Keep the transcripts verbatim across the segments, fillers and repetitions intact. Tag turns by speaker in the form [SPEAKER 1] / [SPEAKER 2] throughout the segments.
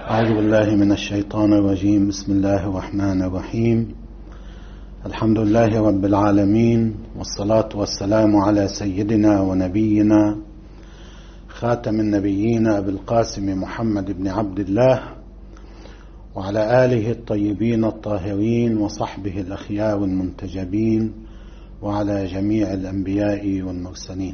[SPEAKER 1] أعوذ بالله من الشيطان الرجيم. بسم الله الرحمن الرحيم. الحمد لله رب العالمين، والصلاة والسلام على سيدنا ونبينا خاتم النبيين أبي القاسم محمد بن عبد الله، وعلى آله الطيبين الطاهرين وصحبه الأخيار المنتجبين، وعلى جميع الأنبياء والمرسلين.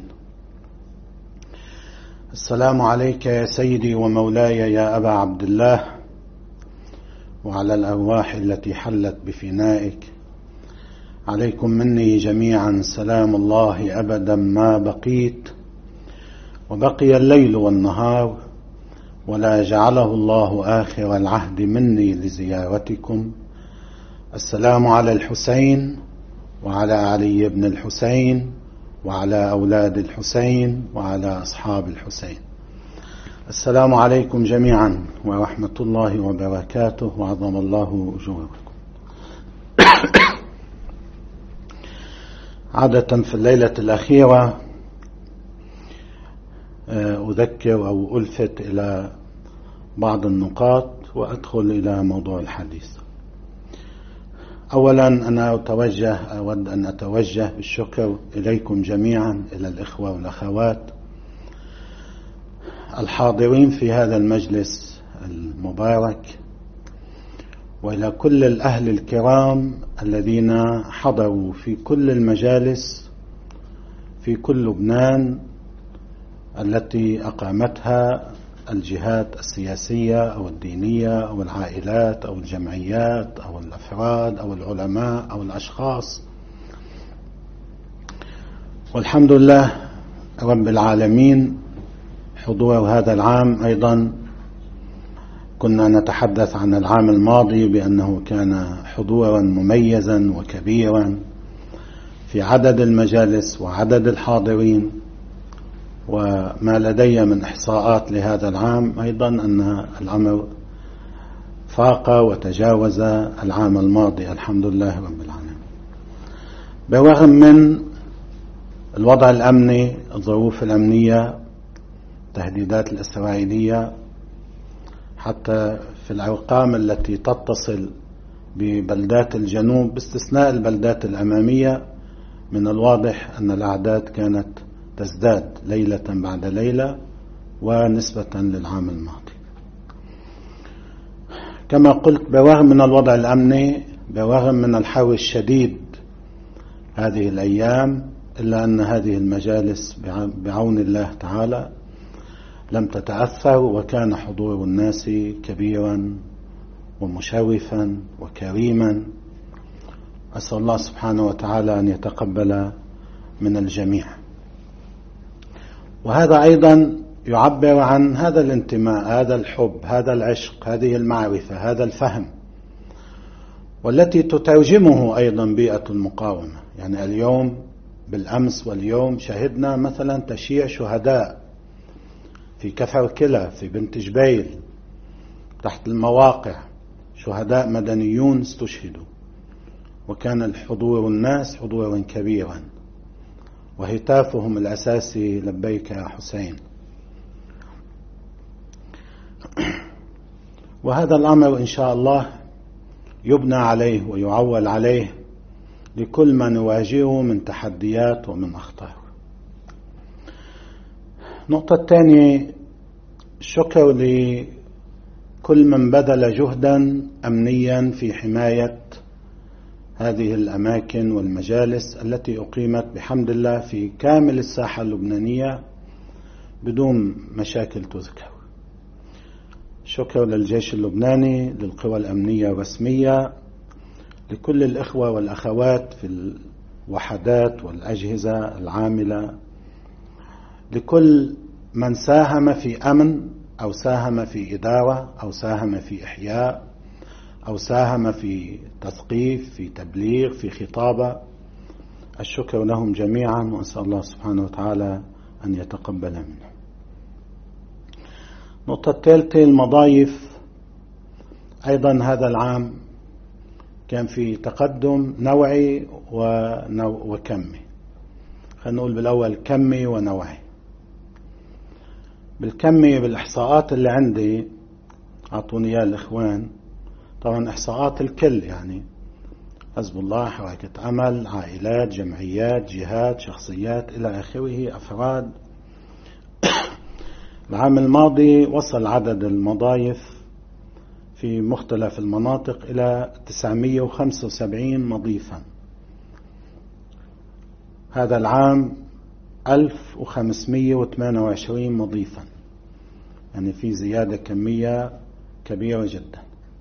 [SPEAKER 1] السلام عليك يا سيدي ومولاي يا أبا عبد الله، وعلى الأرواح التي حلت بفنائك. عليكم مني جميعا سلام الله أبدا ما بقيت، وبقي الليل والنهار، ولا جعله الله آخر العهد مني لزيارتكم. السلام على الحسين وعلى علي بن الحسين وعلى أولاد الحسين وعلى أصحاب الحسين. السلام عليكم جميعا ورحمة الله وبركاته، وعظم الله أجوركم. عادة في الليلة الأخيرة أذكر أو ألفت إلى بعض النقاط وأدخل إلى موضوع الحديث. أولا أنا أتوجه أود أن أتوجه بالشكر إليكم جميعا، إلى الإخوة والأخوات الحاضرين في هذا المجلس المبارك، وإلى كل الأهل الكرام الذين حضروا في كل المجالس في كل لبنان التي أقامتها الجهات السياسية أو الدينية أو العائلات أو الجمعيات أو الأفراد أو العلماء أو الأشخاص. والحمد لله رب العالمين، حضور هذا العام أيضا كنا نتحدث عن العام الماضي بأنه كان حضورا مميزا وكبيرا في عدد المجالس وعدد الحاضرين. وما لدي من إحصاءات لهذا العام أيضا أن الأمر فاق وتجاوز العام الماضي، الحمد لله رب العالمين. بالرغم من الوضع الأمني، الظروف الأمنية، تهديدات الإسرائيلية، حتى في الأرقام التي تتصل ببلدات الجنوب باستثناء البلدات الأمامية، من الواضح أن الأعداد كانت تزداد ليلة بعد ليلة ونسبة للعام الماضي. كما قلت، بالرغم من الوضع الأمني، بالرغم من الحر الشديد هذه الأيام، إلا أن هذه المجالس بعون الله تعالى لم تتأثر، وكان حضور الناس كبيرا ومشرفا وكريما. أسأل الله سبحانه وتعالى أن يتقبل من الجميع. وهذا أيضا يعبر عن هذا الانتماء، هذا الحب، هذا العشق، هذه المعرفة، هذا الفهم، والتي تترجمه أيضا بيئة المقاومة. يعني اليوم بالأمس واليوم شهدنا مثلا تشييع شهداء في كفر كلا، في بنت جبيل، تحت المواقع، شهداء مدنيون استشهدوا، وكان الحضور الناس حضورا كبيرا، وهتافهم الأساسي لبيك يا حسين. وهذا الأمر إن شاء الله يبنى عليه ويعول عليه لكل ما نواجهه من تحديات ومن أخطار. النقطة الثانية، الشكر لكل من بذل جهدا أمنيا في حماية هذه الأماكن والمجالس التي أقيمت بحمد الله في كامل الساحة اللبنانية بدون مشاكل تذكر. شكر للجيش اللبناني، للقوى الأمنية الرسمية، لكل الإخوة والأخوات في الوحدات والأجهزة العاملة، لكل من ساهم في أمن أو ساهم في إدارة أو ساهم في إحياء أو ساهم في تثقيف، في تبليغ، في خطابة. الشكر لهم جميعا، وأسأل الله سبحانه وتعالى أن يتقبل منهم. النقطة الثالثة، المضايف. أيضا هذا العام كان في تقدم نوعي وكمي. خلينا نقول بالأول كمي ونوعي. بالكمي بالإحصاءات اللي عندي أعطوني إياه الإخوان. طبعا إحصاءات الكل، يعني حزب الله، حركة أمل، عائلات، جمعيات، جهات، شخصيات إلى آخره، أفراد. العام الماضي وصل عدد المضايف في مختلف المناطق إلى تسعمئة وخمسة وسبعين مضيفا. هذا العام ألف وخمسمئة وثمانية وعشرين مضيفا، يعني في زيادة كمية كبيرة جدا.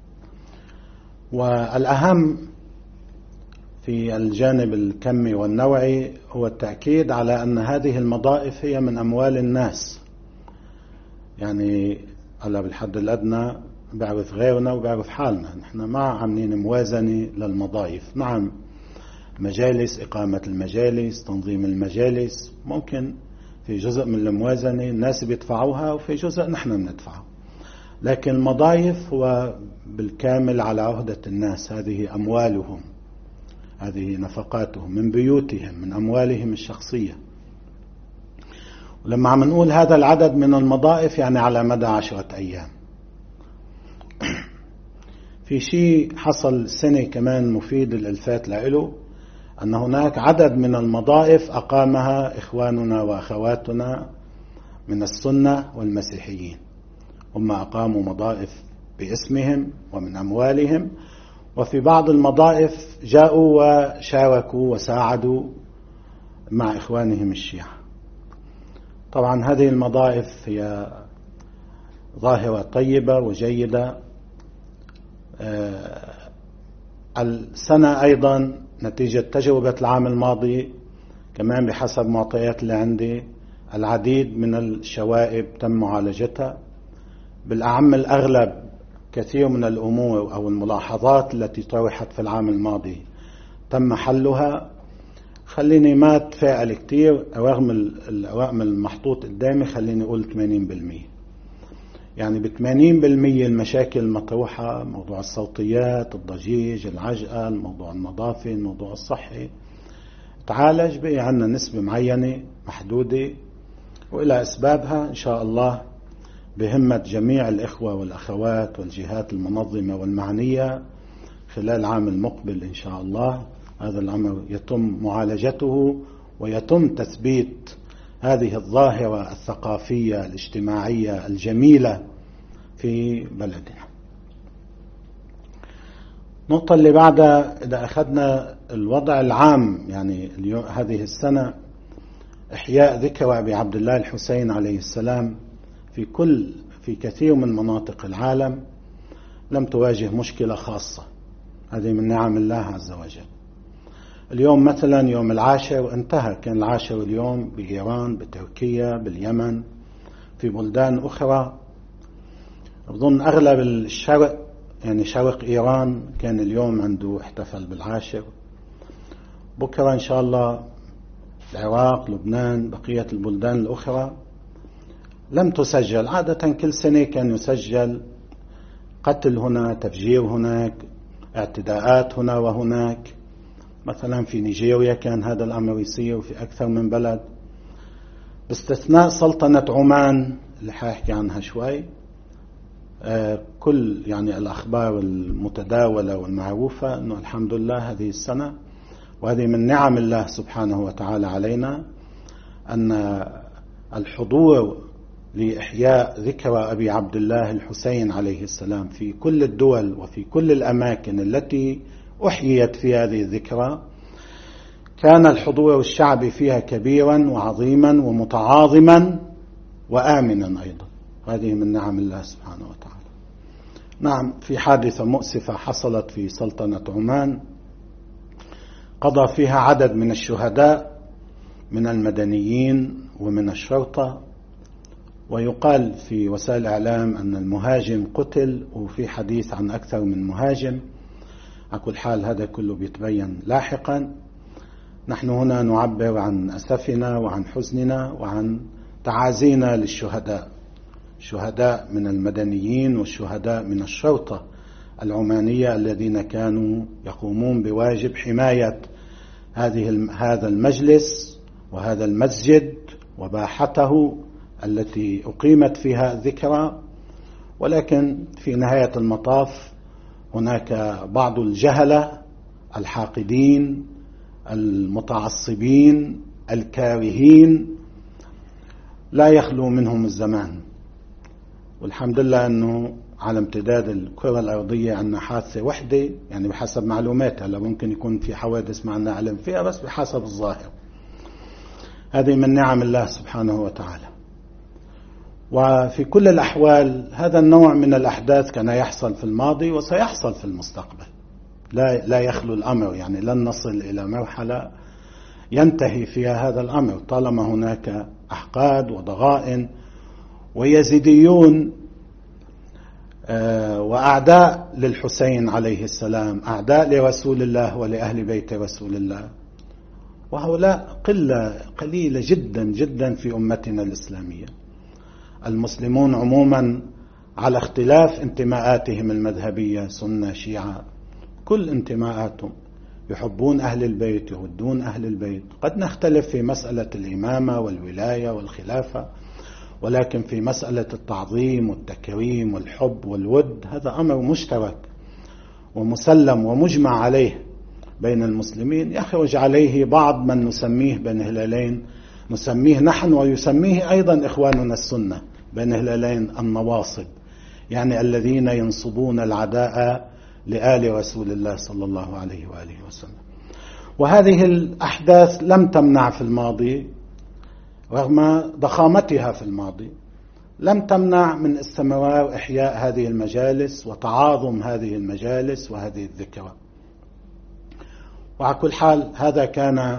[SPEAKER 1] والأهم في الجانب الكمي والنوعي هو التأكيد على أن هذه المضائف هي من أموال الناس. يعني على بالحد الأدنى بعرف غيرنا وبعرف حالنا، نحن ما عاملين موازنة للمضايف. نعم، مجالس، إقامة المجالس، تنظيم المجالس، ممكن في جزء من الموازنة الناس بيدفعوها وفي جزء نحن بندفعه، لكن المضايف هو بالكامل على عهدة الناس. هذه أموالهم، هذه نفقاتهم من بيوتهم، من أموالهم الشخصية. ولما عم نقول هذا العدد من المضائف يعني على مدى عشرة أيام. في شيء حصل سنة كمان مفيد الإلفات له، أن هناك عدد من المضائف أقامها إخواننا وأخواتنا من السنة والمسيحيين. هم أقاموا مضائف باسمهم ومن أموالهم، وفي بعض المضائف جاءوا وشاركوا وساعدوا مع إخوانهم الشيعة. طبعا هذه المضائف هي ظاهرة طيبة وجيدة. السنة أيضا نتيجة تجربة العام الماضي كمان بحسب معطيات اللي عندي العديد من الشوائب تم معالجتها. بالأعم الأغلب كثير من الأمور أو الملاحظات التي طرحت في العام الماضي تم حلها. خليني ما أتفائل كتير رغم الرقم المحطوط قدامي، خليني أقول ثمانين بالمئة. يعني بثمانين بالمئة المشاكل المطروحة، موضوع الصوتيات، الضجيج، العجقة، الموضوع النظافي، الموضوع الصحي، تعالج. بقي عنا نسبة معينة محدودة وإلى أسبابها إن شاء الله بهمة جميع الإخوة والأخوات والجهات المنظمة والمعنية خلال العام المقبل إن شاء الله هذا الأمر يتم معالجته ويتم تثبيت هذه الظاهرة الثقافية الاجتماعية الجميلة في بلدنا. النقطة اللي بعدها، إذا أخذنا الوضع العام يعني اليوم هذه السنة، إحياء ذكرى أبي عبد الله الحسين عليه السلام في كل في كثير من مناطق العالم لم تواجه مشكلة خاصة. هذه من نعم الله عز وجل. اليوم مثلا يوم العاشر انتهى، كان العاشر اليوم بإيران، بتركيا، باليمن، في بلدان أخرى. أظن أغلب الشرق يعني شرق إيران كان اليوم عنده احتفل بالعاشر. بكرة إن شاء الله العراق، لبنان، بقية البلدان الأخرى لم تسجل. عادة كل سنة كان يسجل قتل هنا، تفجير هناك، اعتداءات هنا وهناك. مثلا في نيجيريا كان هذا الأمر يصير في أكثر من بلد، باستثناء سلطنة عمان اللي حاحكي عنها شوي. آه كل يعني الأخبار المتداولة والمعروفة أنه الحمد لله هذه السنة، وهذه من نعم الله سبحانه وتعالى علينا، أن الحضور لإحياء ذكرى أبي عبد الله الحسين عليه السلام في كل الدول وفي كل الأماكن التي أحييت في هذه الذكرى كان الحضور الشعبي فيها كبيرا وعظيما ومتعاظما وآمنا أيضا. هذه من نعم الله سبحانه وتعالى. نعم، في حادثة مؤسفة حصلت في سلطنة عمان قضى فيها عدد من الشهداء من المدنيين ومن الشرطة، ويقال في وسائل الإعلام أن المهاجم قتل، وفي حديث عن أكثر من مهاجم. على كل حال هذا كله بيتبين لاحقا. نحن هنا نعبر عن أسفنا وعن حزننا وعن تعازينا للشهداء، الشهداء من المدنيين والشهداء من الشرطة العمانية الذين كانوا يقومون بواجب حماية هذه هذا المجلس وهذا المسجد وباحته التي أقيمت فيها الذكرى، ولكن في نهاية المطاف هناك بعض الجهلة الحاقدين المتعصبين الكارهين لا يخلو منهم الزمان. والحمد لله أنه على امتداد الكرة الأرضية عندنا حادثة وحدة، يعني بحسب معلومات، هلا ممكن يكون في حوادث ما عندنا علم فيها، بس بحسب الظاهر. هذه من نعم الله سبحانه وتعالى. وفي كل الأحوال هذا النوع من الأحداث كان يحصل في الماضي وسيحصل في المستقبل، لا لا يخلو الأمر، يعني لن نصل إلى مرحلة ينتهي فيها هذا الأمر طالما هناك أحقاد وضغائن ويزيديون وأعداء للحسين عليه السلام، أعداء لرسول الله ولأهل بيت رسول الله، وهؤلاء قلة قليلة جدا جدا في أمتنا الإسلامية. المسلمون عموما على اختلاف انتماءاتهم المذهبية، سنة شيعة، كل انتماءاتهم يحبون أهل البيت يودون أهل البيت. قد نختلف في مسألة الإمامة والولاية والخلافة، ولكن في مسألة التعظيم والتكريم والحب والود هذا أمر مشترك ومسلم ومجمع عليه بين المسلمين، يخرج عليه بعض من نسميه بين هلالين، نسميه نحن ويسميه أيضا إخواننا السنة بين هلالين النواصب، يعني الذين ينصبون العداء لآل رسول الله صلى الله عليه وآله وسلم. وهذه الأحداث لم تمنع في الماضي رغم ضخامتها في الماضي، لم تمنع من استمرار إحياء هذه المجالس وتعاظم هذه المجالس وهذه الذكرى. وعلى كل حال هذا كان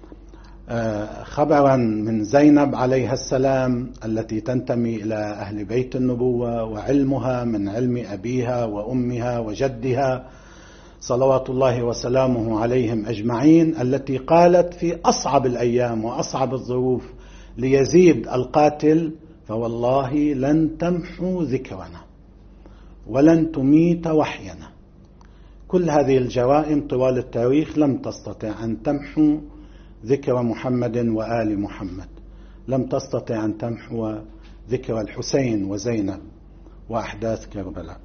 [SPEAKER 1] خبرا من زينب عليها السلام التي تنتمي إلى أهل بيت النبوة، وعلمها من علم أبيها وأمها وجدها صلوات الله وسلامه عليهم أجمعين، التي قالت في أصعب الأيام وأصعب الظروف ليزيد القاتل: فوالله لن تمحوا ذكرنا ولن تميت وحينا. كل هذه الجرائم طوال التاريخ لم تستطع أن تمحو ذكر محمد وآل محمد، لم تستطع أن تمحو ذكر الحسين وزينب وأحداث كربلاء.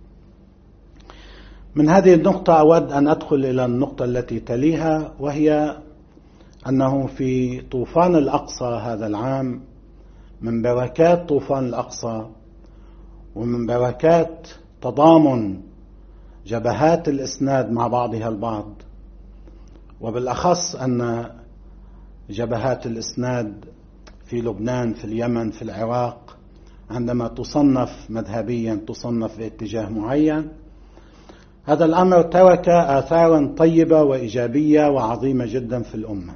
[SPEAKER 1] من هذه النقطة أود أن أدخل إلى النقطة التي تليها، وهي أنه في طوفان الأقصى هذا العام، من بركات طوفان الأقصى ومن بركات تضامن جبهات الإسناد مع بعضها البعض، وبالأخص أن جبهات الإسناد في لبنان، في اليمن، في العراق، عندما تصنف مذهبيا تصنف باتجاه معين، هذا الأمر ترك آثارا طيبة وإيجابية وعظيمة جدا في الأمة،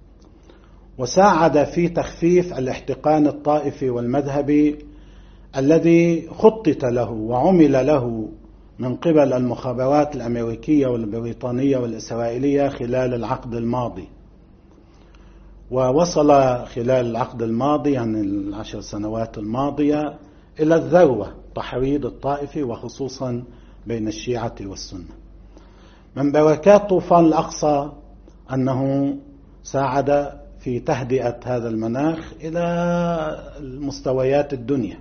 [SPEAKER 1] وساعد في تخفيف الاحتقان الطائفي والمذهبي الذي خطط له وعمل له من قبل المخابرات الأمريكية والبريطانية والإسرائيلية خلال العقد الماضي. ووصل خلال العقد الماضي، يعني العشر سنوات الماضية، إلى الذروة، تحريض الطائفي وخصوصا بين الشيعة والسنة. من بركات طوفان الأقصى أنه ساعد في تهدئة هذا المناخ إلى المستويات الدنيا.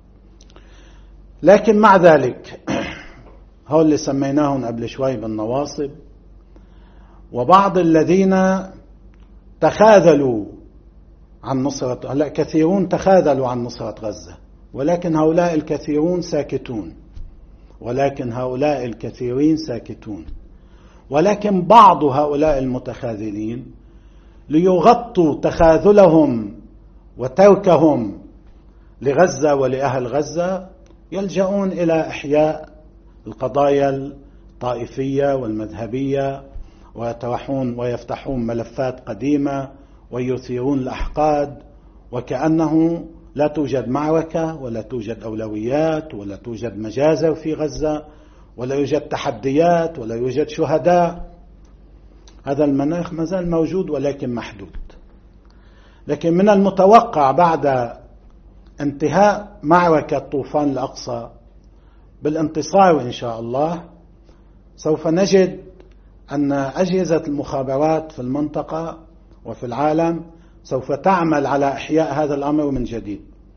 [SPEAKER 1] لكن مع ذلك هؤلاء اللي سميناهم قبل شوي بالنواصب، وبعض الذين تخاذلوا عن نصرة، هلا كثيرون تخاذلوا عن نصرة غزة، ولكن هؤلاء الكثيرون ساكتون، ولكن هؤلاء الكثيرين ساكتون ولكن بعض هؤلاء المتخاذلين ليغطوا تخاذلهم وتركهم لغزة ولأهل غزة يلجؤون إلى إحياء القضايا الطائفية والمذهبية، ويطرحون ويفتحون ملفات قديمة ويثيرون الأحقاد، وكأنه لا توجد معركة ولا توجد أولويات ولا توجد مجازر في غزة ولا يوجد تحديات ولا يوجد شهداء. هذا المناخ ما زال موجود ولكن محدود. لكن من المتوقع بعد انتهاء معركة طوفان الأقصى بالانتصار إن شاء الله، سوف نجد أن أجهزة المخابرات في المنطقة وفي العالم سوف تعمل على إحياء هذا الأمر من جديد،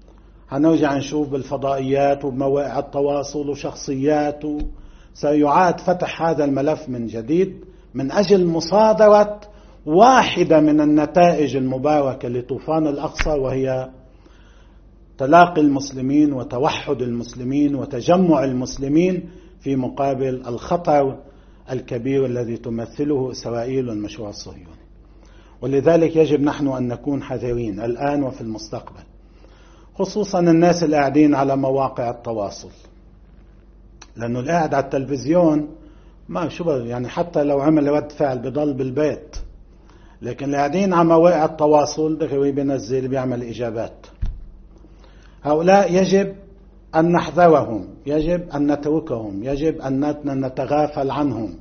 [SPEAKER 1] هنرجع نشوف بالفضائيات وبمواقع التواصل وشخصيات، وسيعاد فتح هذا الملف من جديد من أجل مصادرة واحدة من النتائج المباركة لطوفان الأقصى، وهي تلاقي المسلمين وتوحد المسلمين وتجمع المسلمين في مقابل الخطر الكبير الذي تمثله إسرائيل والمشروع الصهيوني. ولذلك يجب نحن أن نكون حذرين الآن وفي المستقبل، خصوصا الناس اللي قاعدين على مواقع التواصل، لأنه القاعد على التلفزيون ما شو يعني حتى لو عمل رد فعل بضل بالبيت، لكن اللي قاعدين على مواقع التواصل ده بينزل بيعمل إجابات. هؤلاء يجب أن نحذرهم، يجب أن نتركهم، يجب أن نتغافل عنهم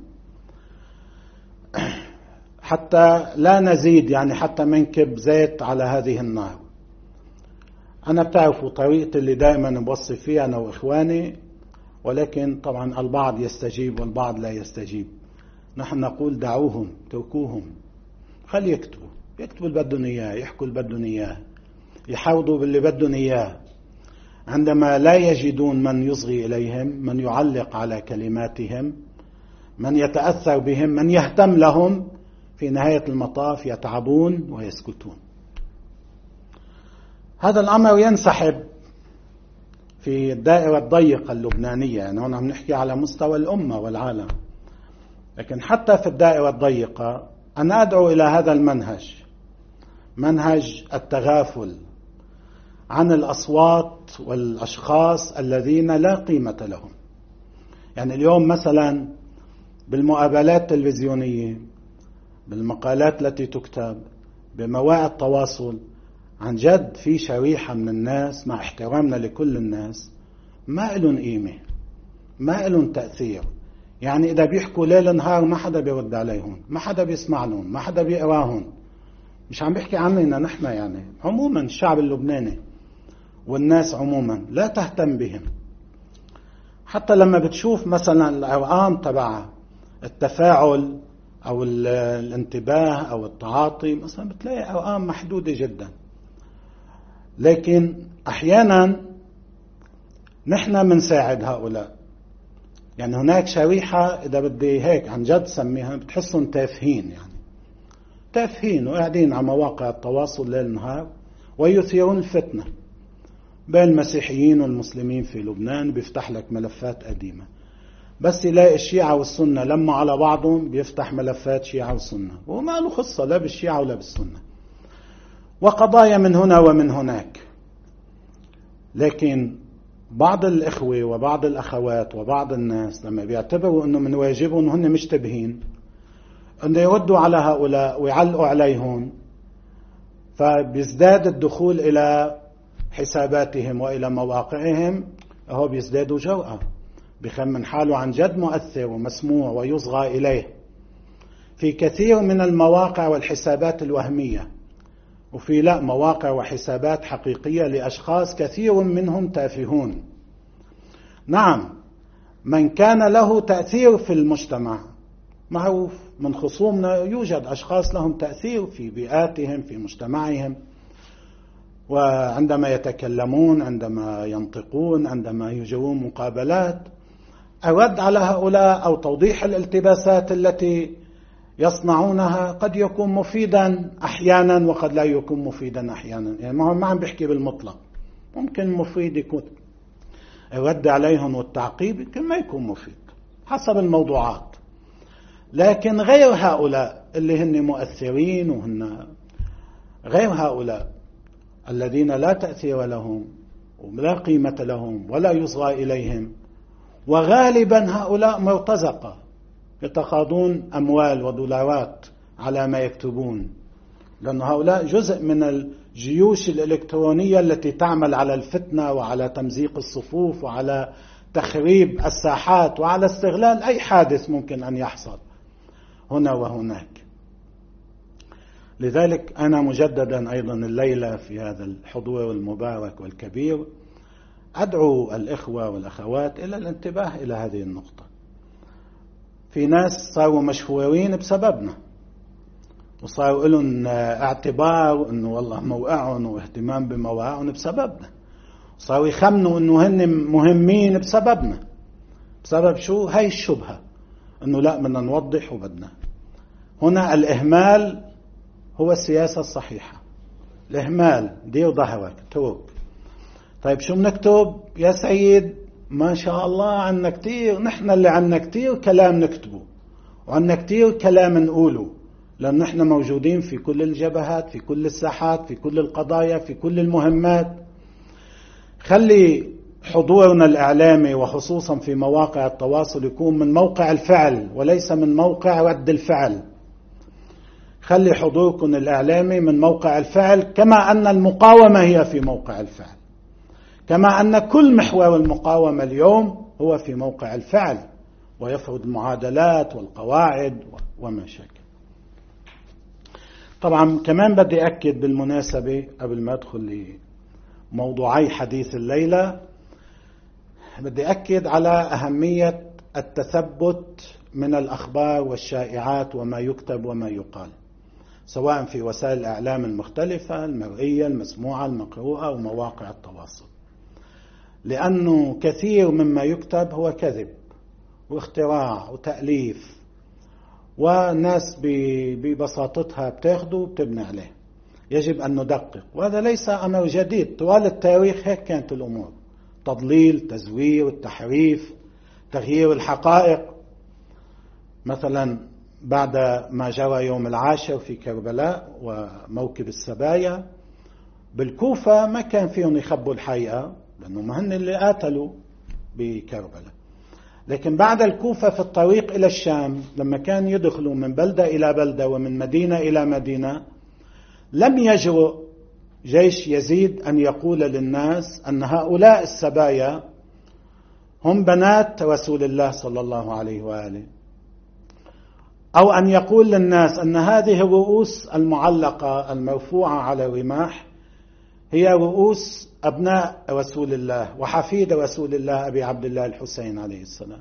[SPEAKER 1] حتى لا نزيد يعني حتى منكب زيت على هذه النار. أنا بتعرفوا طريقة اللي دائما بوصف فيها أنا وإخواني، ولكن طبعا البعض يستجيب والبعض لا يستجيب. نحن نقول دعوهم، تركوهم، خلي يكتبوا يكتبوا اللي بدهم إياه، يحكوا اللي بدهم إياه، يحاولوا باللي بدهم إياه. عندما لا يجدون من يصغي إليهم، من يعلق على كلماتهم، من يتأثر بهم، من يهتم لهم، في نهاية المطاف يتعبون ويسكتون. هذا الأمر ينسحب في الدائرة الضيقة اللبنانية، يعني هنا عم نحكي على مستوى الأمة والعالم، لكن حتى في الدائرة الضيقة أنا أدعو إلى هذا المنهج، منهج التغافل عن الأصوات والأشخاص الذين لا قيمة لهم. يعني اليوم مثلا بالمقابلات التلفزيونية، بالمقالات التي تكتب، بمواقع التواصل، عن جد في شريحة من الناس مع احترامنا لكل الناس ما إلهم قيمة، ما إلهم تأثير. يعني إذا بيحكوا ليل نهار ما حدا بيرد عليهم، ما حدا بيسمع لهم، ما حدا بيقراهم. مش عم بيحكي عننا نحن، يعني عموما الشعب اللبناني والناس عموما لا تهتم بهم. حتى لما بتشوف مثلا الأرقام تبع التفاعل أو الانتباه أو التعاطي، مثلا بتلاقي أرقام محدودة جدا. لكن أحيانا نحن منساعد هؤلاء. يعني هناك شريحة إذا بدي هيك عن جد سميها، بتحسهم تافهين، يعني تافهين وقاعدين على مواقع التواصل ليل نهار ويثيرون الفتنة بين المسيحيين والمسلمين في لبنان. بيفتح لك ملفات قديمة، بس يلاقي الشيعة والسنة لما على بعضهم بيفتح ملفات شيعة والسنة، وما له خصة لا بالشيعة ولا بالسنة، وقضايا من هنا ومن هناك. لكن بعض الإخوة وبعض الأخوات وبعض الناس لما بيعتبروا أنه من واجبهم هن مشتبهين أنه يردوا على هؤلاء ويعلقوا عليهم، فبيزداد الدخول إلى حساباتهم وإلى مواقعهم، هو بيزدادوا جرأة، بخمن حاله عن جد مؤثر ومسموع ويصغى إليه في كثير من المواقع والحسابات الوهمية. وفي لا مواقع وحسابات حقيقية لأشخاص كثير منهم تافهون. نعم، من كان له تأثير في المجتمع معروف، من خصومنا يوجد أشخاص لهم تأثير في بيئاتهم في مجتمعهم، وعندما يتكلمون، عندما ينطقون، عندما يجرون مقابلات، الرد على هؤلاء أو توضيح الالتباسات التي يصنعونها قد يكون مفيدا أحيانا وقد لا يكون مفيدا أحيانا. يعني ما عم بحكي بالمطلق، ممكن مفيد يكون الرد عليهم والتعقيب، يمكن ما يكون مفيد حسب الموضوعات. لكن غير هؤلاء اللي هن مؤثرين، وهن غير هؤلاء الذين لا تأثير لهم ولا قيمة لهم ولا يصغى إليهم، وغالبا هؤلاء مرتزقة يتقاضون أموال ودولارات على ما يكتبون، لأن هؤلاء جزء من الجيوش الإلكترونية التي تعمل على الفتنة وعلى تمزيق الصفوف وعلى تخريب الساحات وعلى استغلال أي حادث ممكن أن يحصل هنا وهناك. لذلك أنا مجددا أيضا الليلة في هذا الحضور المبارك والكبير أدعو الإخوة والأخوات إلى الانتباه إلى هذه النقطة. في ناس صاروا مشهورين بسببنا، وصاروا لهم اعتبار أنه والله موقعهم واهتمام بمواقعهم بسببنا، صاروا يخمنوا أنه هن مهمين بسببنا. بسبب شو؟ هاي الشبهة أنه لا بدنا نوضح وبدنا. هنا الإهمال هو السياسة الصحيحة. الإهمال دير ظهرك اترك. طيب شو بنكتب يا سيد؟ ما شاء الله عنا كتير، نحن اللي عنا كتير كلام نكتبه وعنا كتير كلام نقوله، لأن نحن موجودين في كل الجبهات، في كل الساحات، في كل القضايا، في كل المهمات. خلي حضورنا الإعلامي وخصوصا في مواقع التواصل يكون من موقع الفعل وليس من موقع رد الفعل. خلي حضوركم الإعلامي من موقع الفعل، كما أن المقاومة هي في موقع الفعل، كما أن كل محور المقاومة اليوم هو في موقع الفعل ويفرض المعادلات والقواعد وما شابه. طبعا كمان بدي أكد بالمناسبة قبل ما أدخل لموضوعي حديث الليلة، بدي أكد على أهمية التثبت من الأخبار والشائعات وما يكتب وما يقال، سواء في وسائل الإعلام المختلفة المرئية المسموعة المقروءة ومواقع التواصل، لأنه كثير مما يكتب هو كذب واختراع وتأليف، والناس ببساطتها بتاخده وبتبني عليه. يجب أن ندقق، وهذا ليس أمر جديد، طوال التاريخ هيك كانت الأمور: تضليل، تزوير، التحريف، تغيير الحقائق. مثلا بعد ما جرى يوم العاشر في كربلاء وموكب السبايا بالكوفة ما كان فيهم يخبوا الحقيقة، لأنه ما هن اللي قاتلوا بكربلاء. لكن بعد الكوفة في الطريق إلى الشام لما كان يدخلوا من بلدة إلى بلدة ومن مدينة إلى مدينة، لم يجرؤ جيش يزيد أن يقول للناس أن هؤلاء السبايا هم بنات رسول الله صلى الله عليه وآله، أو أن يقول للناس أن هذه الرؤوس المعلقة المرفوعة على الرماح هي رؤوس أبناء رسول الله وحفيد رسول الله أبي عبد الله الحسين عليه السلام.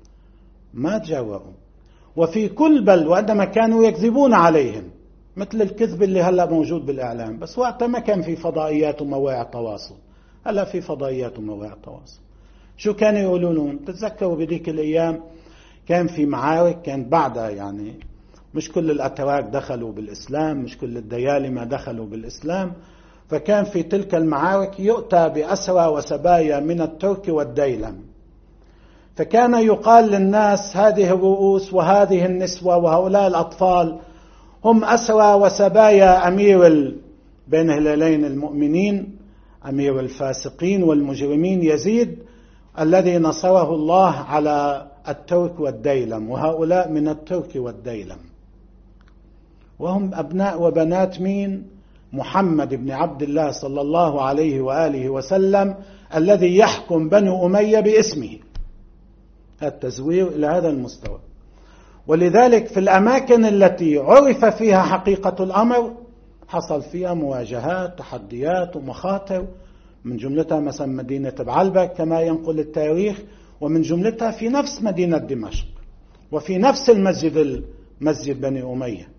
[SPEAKER 1] ما تجرؤوا. وفي كل بل وعندما كانوا يكذبون عليهم، مثل الكذب اللي هلأ موجود بالإعلام، بس وقتها ما كان في فضائيات ومواقع تواصل، هلأ في فضائيات ومواقع تواصل. شو كانوا يقولوا لهم؟ تتذكروا بذيك الأيام كان في معارك كانت بعدها، يعني مش كل الأتراك دخلوا بالإسلام، مش كل الديالمة دخلوا بالإسلام، فكان في تلك المعارك يؤتى بأسرى وسبايا من الترك والديلم، فكان يقال للناس هذه الرؤوس وهذه النسوة وهؤلاء الأطفال هم أسرى وسبايا أمير بين هلالين المؤمنين، أمير الفاسقين والمجرمين يزيد، الذي نصره الله على الترك والديلم، وهؤلاء من الترك والديلم، وهم أبناء وبنات مين؟ محمد بن عبد الله صلى الله عليه وآله وسلم، الذي يحكم بني أمية باسمه. التزوير إلى هذا المستوى. ولذلك في الأماكن التي عرف فيها حقيقة الأمر حصل فيها مواجهات، تحديات ومخاطر، من جملتها مثلا مدينة بعلبك كما ينقل التاريخ، ومن جملتها في نفس مدينة دمشق وفي نفس المسجد مسجد بني أمية.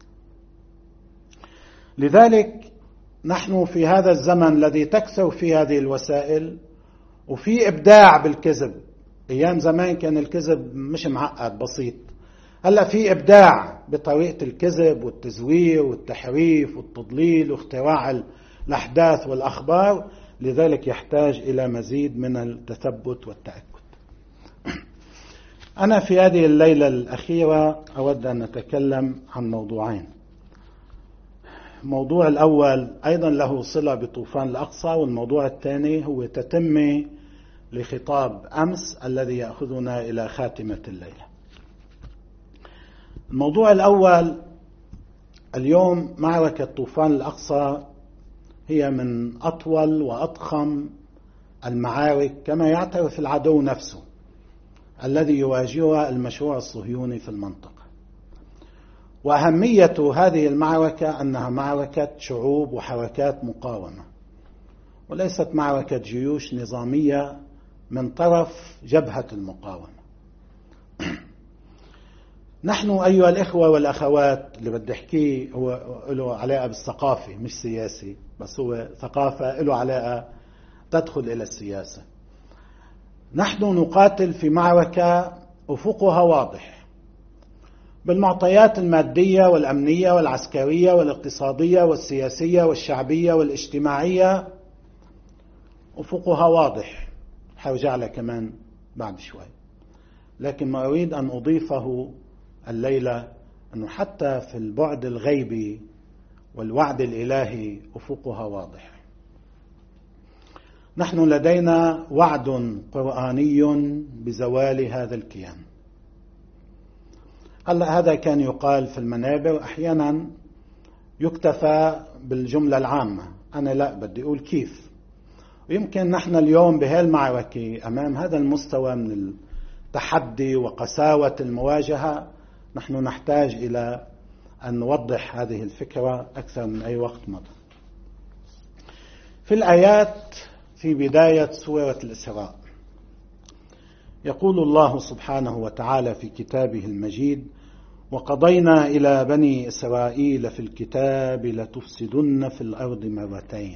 [SPEAKER 1] لذلك نحن في هذا الزمن الذي تكثر فيه هذه الوسائل وفي إبداع بالكذب. أيام زمان كان الكذب مش معقد بسيط، هلأ في إبداع بطريقة الكذب والتزوير والتحريف والتضليل واختراع الأحداث والأخبار، لذلك يحتاج إلى مزيد من التثبت والتأكد. أنا في هذه الليلة الأخيرة أود أن أتكلم عن موضوعين. الموضوع الأول أيضا له صلة بطوفان الأقصى، والموضوع الثاني هو تتمة لخطاب أمس الذي يأخذنا إلى خاتمة الليلة. الموضوع الأول: اليوم معركة طوفان الأقصى هي من أطول وأضخم المعارك كما يعترف العدو نفسه الذي يواجهها المشروع الصهيوني في المنطقة. وأهمية هذه المعركة أنها معركة شعوب وحركات مقاومة، وليست معركة جيوش نظامية من طرف جبهة المقاومة. نحن أيها الإخوة والأخوات، اللي بدي أحكيه هو له علاقة بالثقافة مش سياسي، بس هو ثقافة له علاقة تدخل إلى السياسة. نحن نقاتل في معركة أفقها واضح، بالمعطيات المادية والأمنية والعسكرية والاقتصادية والسياسية والشعبية والاجتماعية، أفقها واضح، حرجع لها كمان بعد شوي. لكن ما أريد أن أضيفه الليلة أنه حتى في البعد الغيبي والوعد الإلهي أفقها واضح. نحن لدينا وعد قرآني بزوال هذا الكيان. هلا هذا كان يقال في المنابر، أحيانا يكتفى بالجملة العامة، أنا لا بدي أقول كيف. ويمكن نحن اليوم بهالمعركة أمام هذا المستوى من التحدي وقساوة المواجهة، نحن نحتاج إلى أن نوضح هذه الفكرة أكثر من أي وقت مضى. في الآيات في بداية سورة الإسراء يقول الله سبحانه وتعالى في كتابه المجيد: وقضينا إلى بني إسرائيل في الكتاب لتفسدن في الأرض مرتين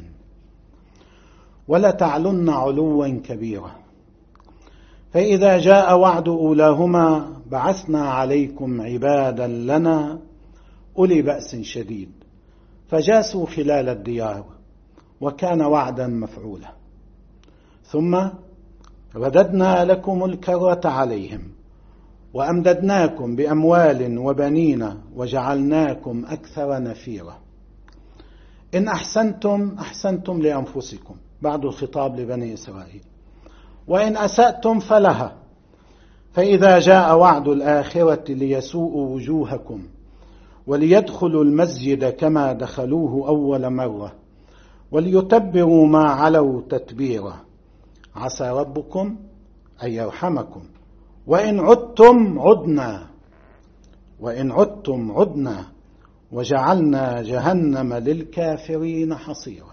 [SPEAKER 1] ولتعلن علوا كبيرا، فإذا جاء وعد أولاهما بعثنا عليكم عبادا لنا أولي بأس شديد فجاسوا خلال الديار وكان وعدا مفعولا، ثم رددنا لكم الكرة عليهم وأمددناكم بأموال وبنين وجعلناكم أكثر نفيرا. إن أحسنتم أحسنتم لأنفسكم، بعد الخطاب لبني إسرائيل، وإن أسأتم فلها، فإذا جاء وعد الآخرة ليسوءوا وجوهكم وليدخلوا المسجد كما دخلوه أول مرة وليتبروا ما علوا تتبيرا، عسى ربكم أن يرحمكم وإن عدتم عدنا وإن عدتم عدنا وجعلنا جهنم للكافرين حصيرا.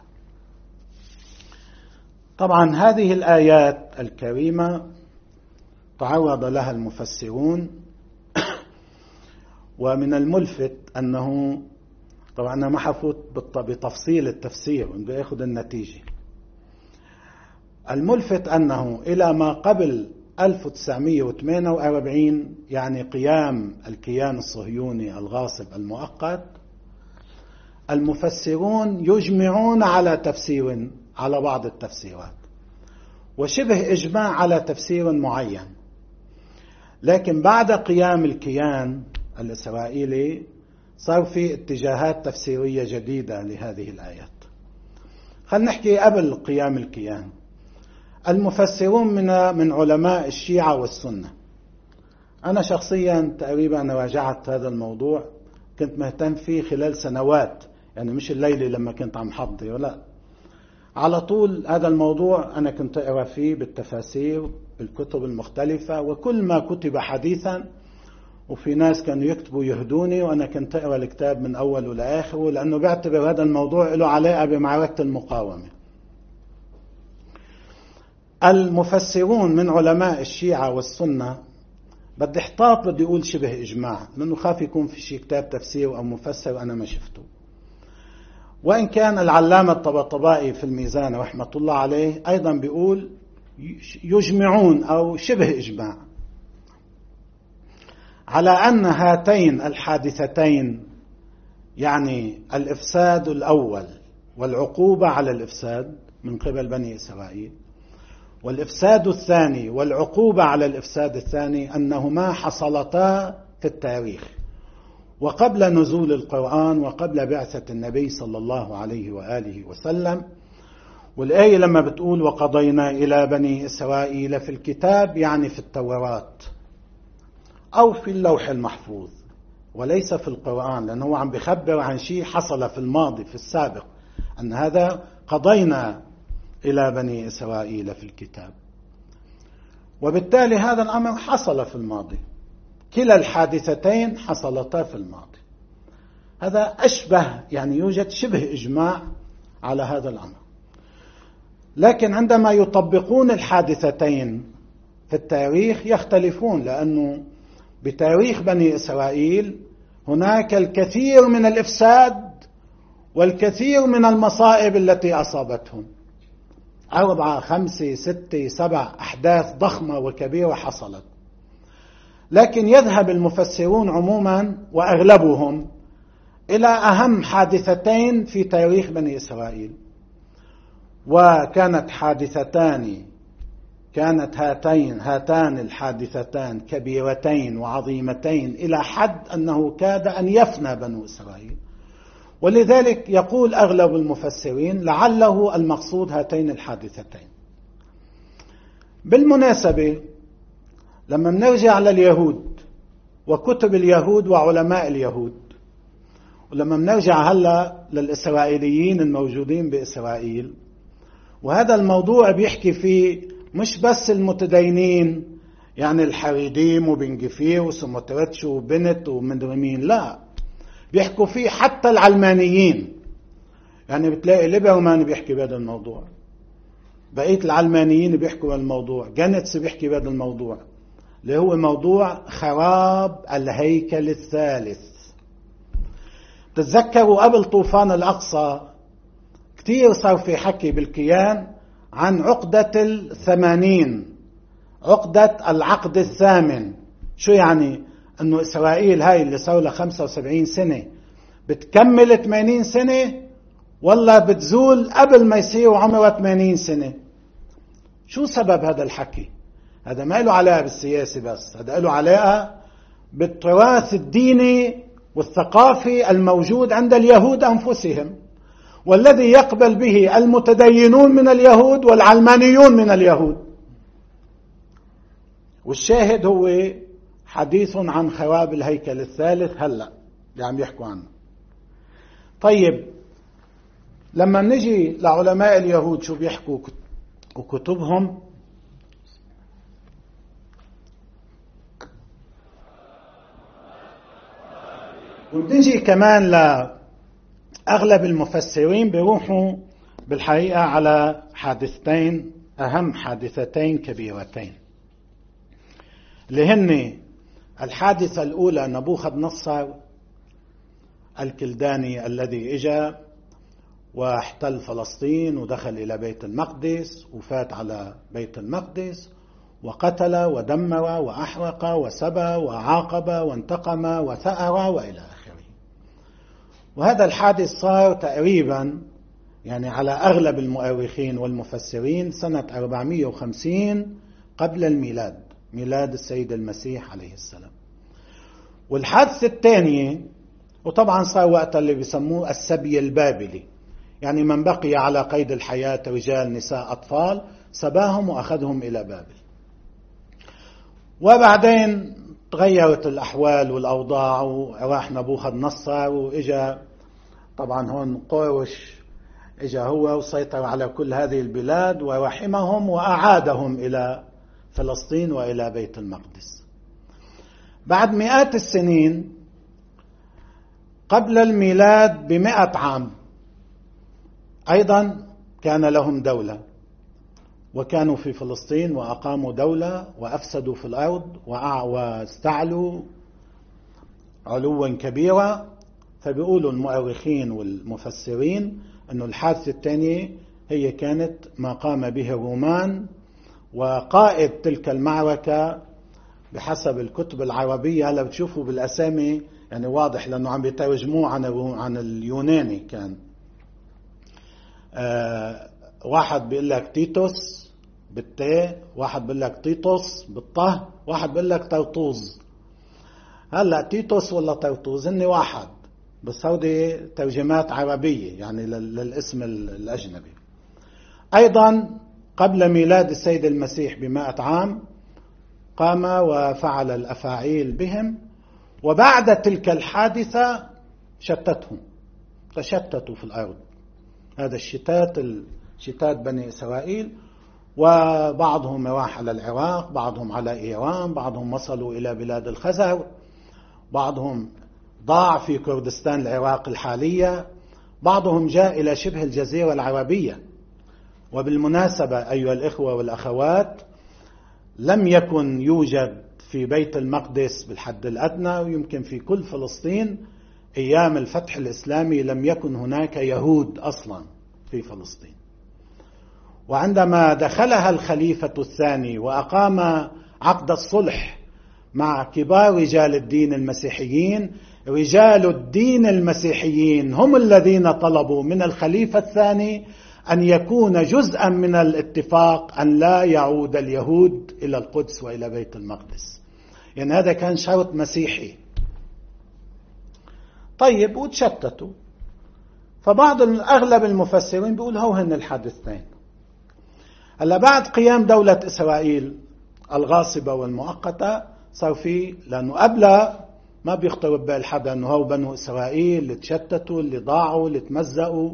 [SPEAKER 1] طبعا هذه الآيات الكريمة تعرض لها المفسرون، ومن الملفت أنه طبعا أنا ما حفوت بتفصيل التفسير، بدي أخذ النتيجة. الملفت أنه إلى ما قبل ألف وتسعمائة وثمانية وأربعين، يعني قيام الكيان الصهيوني الغاصب المؤقت، المفسرون يجمعون على تفسير على بعض التفسيرات وشبه إجماع على تفسير معين. لكن بعد قيام الكيان الإسرائيلي صار في اتجاهات تفسيرية جديدة لهذه الآيات. خلينا نحكي قبل قيام الكيان. المفسرون من من علماء الشيعة والسنة. أنا شخصيا تقريبا أنا راجعت هذا الموضوع، كنت مهتم فيه خلال سنوات، يعني مش الليلة لما كنت عم حضر، ولا على طول هذا الموضوع أنا كنت أقرأ فيه بالتفاسير بالكتب المختلفة وكل ما كتب حديثا، وفي ناس كانوا يكتبوا يهدوني وأنا كنت أقرأ الكتاب من أوله لآخره، لأنه بعتبر هذا الموضوع له علاقة بمعركة المقاومة. المفسرون من علماء الشيعة والسنة بدي احتاط، بدي أقول شبه إجماع، لأنه خاف يكون في شيء كتاب تفسير أو مفسر أنا ما شفته. وإن كان العلامة الطباطبائي في الميزان رحمة الله عليه أيضا بيقول يجمعون أو شبه إجماع على أن هاتين الحادثتين، يعني الإفساد الأول والعقوبة على الإفساد من قبل بني إسرائيل، والإفساد الثاني والعقوبة على الإفساد الثاني، أنهما حصلتا في التاريخ وقبل نزول القرآن وقبل بعثة النبي صلى الله عليه وآله وسلم. والآية لما بتقول وقضينا إلى بني إسرائيل في الكتاب، يعني في التوراة أو في اللوح المحفوظ، وليس في القرآن، لأنه عم بخبر عن شيء حصل في الماضي في السابق، أن هذا قضينا إلى بني إسرائيل في الكتاب، وبالتالي هذا الأمر حصل في الماضي، كلا الحادثتين حصلتا في الماضي. هذا أشبه، يعني يوجد شبه إجماع على هذا الأمر. لكن عندما يطبقون الحادثتين في التاريخ يختلفون، لأنه بتاريخ بني إسرائيل هناك الكثير من الإفساد والكثير من المصائب التي أصابتهم. أربعة خمسة ستة سبع أحداث ضخمة وكبيرة حصلت. لكن يذهب المفسرون عموما وأغلبهم إلى أهم حادثتين في تاريخ بني إسرائيل، وكانت حادثتان كانت هاتين هاتان الحادثتان كبيرتين وعظيمتين إلى حد أنه كاد أن يفنى بنو إسرائيل. ولذلك يقول أغلب المفسرين لعله المقصود هاتين الحادثتين. بالمناسبة لما نرجع لليهود وكتب اليهود وعلماء اليهود، ولما نرجع هلا للإسرائيليين الموجودين بإسرائيل، وهذا الموضوع بيحكي فيه مش بس المتدينين يعني الحريديم وبن جفير ومترتش وبنت ومدري مين، لا، بيحكوا فيه حتى العلمانيين. يعني بتلاقي ليبرمان بيحكي بهذا الموضوع، بقية العلمانيين بيحكوا بهذا الموضوع، جانتس بيحكي بهذا الموضوع اللي هو موضوع خراب الهيكل الثالث. تتذكروا قبل طوفان الأقصى كتير صار في حكي بالكيان عن عقدة الثمانين، عقدة العقد الثامن. شو يعني؟ أنه إسرائيل هاي اللي صار لها خمسة وسبعين سنة بتكمل ثمانين سنة ولا بتزول قبل ما يصيروا عمرها ثمانين سنة؟ شو سبب هذا الحكي؟ هذا ما له علاقة بالسياسة بس، هذا له علاقة بالتراث الديني والثقافي الموجود عند اليهود أنفسهم، والذي يقبل به المتدينون من اليهود والعلمانيون من اليهود. والشاهد هو حديث عن خراب الهيكل الثالث هلأ اللي عم يحكوا عنه. طيب لما نجي لعلماء اليهود شو بيحكوا وكتبهم، ونجي كمان لأغلب المفسرين بيروحوا بالحقيقة على حادثتين، أهم حادثتين كبيرتين، اللي هن الحادثة الأولى نبوخذ نصر الكلداني الذي اجى واحتل فلسطين ودخل إلى بيت المقدس وفات على بيت المقدس وقتل ودمر وأحرق وسبى وعاقب وانتقم وثأر وإلى آخره. وهذا الحادث صار تقريبا يعني على أغلب المؤرخين والمفسرين سنة أربعمائة وخمسين قبل الميلاد، ميلاد السيد المسيح عليه السلام. والحادثة الثانية وطبعا صار وقت اللي بيسموه السبي البابلي، يعني من بقي على قيد الحياة رجال نساء أطفال سباهم وأخذهم إلى بابل. وبعدين تغيرت الأحوال والأوضاع وراح نبوخذ نصر وإجا طبعا هون قورش إجا هو وسيطر على كل هذه البلاد ورحمهم وأعادهم إلى فلسطين وإلى بيت المقدس. بعد مئات السنين قبل الميلاد بمئة عام أيضا كان لهم دولة، وكانوا في فلسطين وأقاموا دولة وأفسدوا في الأرض واستعلوا علوا كبيرا. فبيقولوا المؤرخين والمفسرين أن الحادثة الثانية هي كانت ما قام به الرومان، وقائد تلك المعركة بحسب الكتب العربية هلا بتشوفوا بالأسامي يعني واضح لأنه عم بيترجموه عن عن اليوناني. كان آه واحد بيقول لك تيتوس بالتاء، واحد بيقول لك تيتوس بالطه، واحد بيقول لك ترطوز. هلا تيتوس ولا ترطوز هن واحد، بس هودي ترجمات عربية يعني للاسم الأجنبي. أيضا قبل ميلاد السيد المسيح بمائة عام قام وفعل الأفاعيل بهم، وبعد تلك الحادثة شتتهم، تشتتوا في الأرض. هذا الشتات شتات بني إسرائيل، وبعضهم راح على العراق، بعضهم على إيران، بعضهم وصلوا إلى بلاد الخزر، بعضهم ضاع في كردستان العراق الحالية، بعضهم جاء إلى شبه الجزيرة العربية. وبالمناسبة أيها الإخوة والأخوات، لم يكن يوجد في بيت المقدس بالحد الأدنى ويمكن في كل فلسطين أيام الفتح الإسلامي لم يكن هناك يهود أصلا في فلسطين. وعندما دخلها الخليفة الثاني وأقام عقد الصلح مع كبار رجال الدين المسيحيين، رجال الدين المسيحيين هم الذين طلبوا من الخليفة الثاني أن يكون جزءا من الاتفاق أن لا يعود اليهود إلى القدس وإلى بيت المقدس. يعني هذا كان شرط مسيحي. طيب، وتشتتوا. فبعض أغلب المفسرين بيقول هو هن الحادثتين. هلا بعد قيام دولة إسرائيل الغاصبة والمؤقتة صار في، لأنه قبل ما بيخطر ببال حدا أنه هو بنو إسرائيل اللي تشتتوا، اللي ضاعوا، اللي تمزقوا،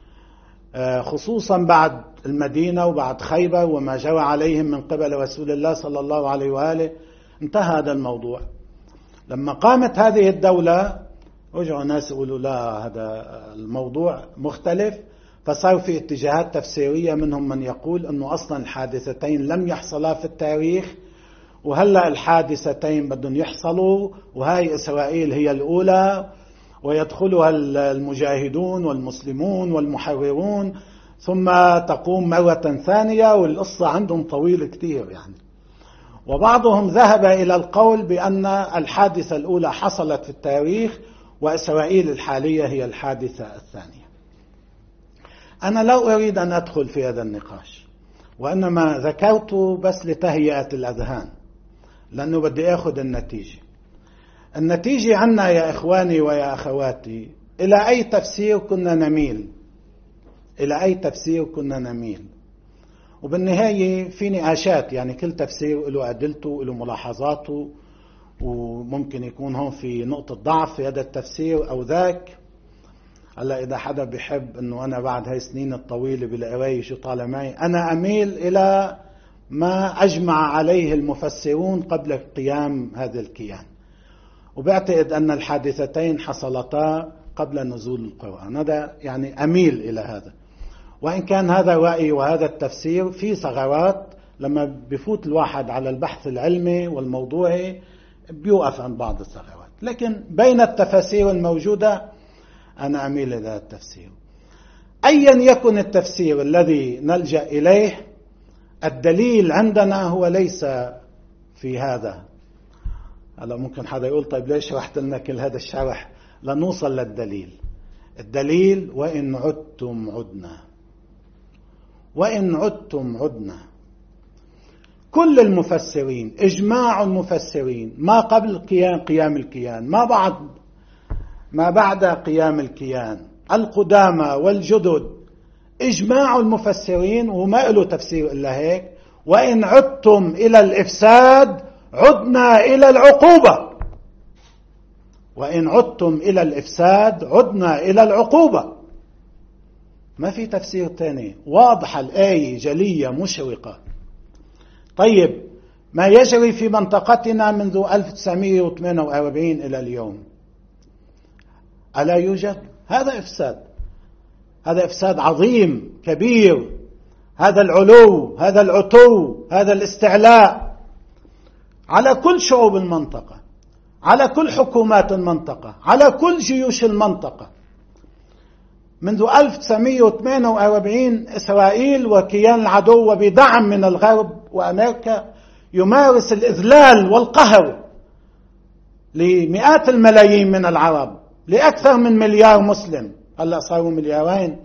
[SPEAKER 1] خصوصا بعد المدينة وبعد خيبر وما جرى عليهم من قبل رسول الله صلى الله عليه وآله، انتهى هذا الموضوع. لما قامت هذه الدولة رجعوا ناس يقولوا لا، هذا الموضوع مختلف، فصار في اتجاهات تفسيرية، منهم من يقول أنه أصلا الحادثتين لم يحصلا في التاريخ، وهلأ الحادثتين بدهم يحصلوا، وهاي إسرائيل هي الأولى ويدخلها المجاهدون والمسلمون والمحررون، ثم تقوم مرة ثانية، والقصة عندهم طويل كتير يعني. وبعضهم ذهب إلى القول بأن الحادثة الأولى حصلت في التاريخ وإسرائيل الحالية هي الحادثة الثانية. أنا لا أريد أن أدخل في هذا النقاش، وإنما ذكرت بس لتهيئة الأذهان، لأنه بدي أخذ النتيجة. النتيجة عنا يا إخواني ويا أخواتي، إلى أي تفسير كنا نميل، إلى أي تفسير كنا نميل. وبالنهاية في نقاشات، يعني كل تفسير له أدلته، له ملاحظاته، وممكن يكون هون في نقطة ضعف في هذا التفسير أو ذاك. هلا إذا حدا بيحب أنه أنا بعد هاي السنين الطويلة بالقراية شو طالع معي، أنا أميل إلى ما أجمع عليه المفسرون قبل قيام هذا الكيان، وبعتقد أن الحادثتين حصلتا قبل نزول القرآن. هذا يعني أميل إلى هذا، وإن كان هذا رأي وهذا التفسير في ثغرات، لما بفوت الواحد على البحث العلمي والموضوعي بيوقف عن بعض الثغرات. لكن بين التفاسير الموجودة أنا أميل إلى التفسير. أيا يكن التفسير الذي نلجأ إليه، الدليل عندنا هو ليس في هذا. هلا ممكن حدا يقول طيب ليش شرحت لنا كل هذا الشرح لنوصل للدليل؟ الدليل وإن عدتم عدنا، وإن عدتم عدنا. كل المفسرين، إجماع المفسرين، ما قبل قيام قيام الكيان، ما بعد ما بعد قيام الكيان، القدامى والجدد، إجماع المفسرين وما له تفسير إلا هيك: وإن عدتم إلى الإفساد عدنا إلى العقوبة. وإن عدتم إلى الإفساد عدنا إلى العقوبة. ما في تفسير تاني، واضحة الآية جلية مشرقة. طيب، ما يجري في منطقتنا منذ ألف وتسعمائة وثمانية وأربعين إلى اليوم ألا يوجد؟ هذا إفساد، هذا إفساد عظيم كبير، هذا العلو، هذا العتو، هذا الاستعلاء على كل شعوب المنطقة، على كل حكومات المنطقة، على كل جيوش المنطقة. منذ ألف وتسعمائة وثمانية وأربعين إسرائيل وكيان العدو وبدعم من الغرب وأمريكا يمارس الإذلال والقهر لمئات الملايين من العرب، لأكثر من مليار مسلم، هلأ صاروا مليارين،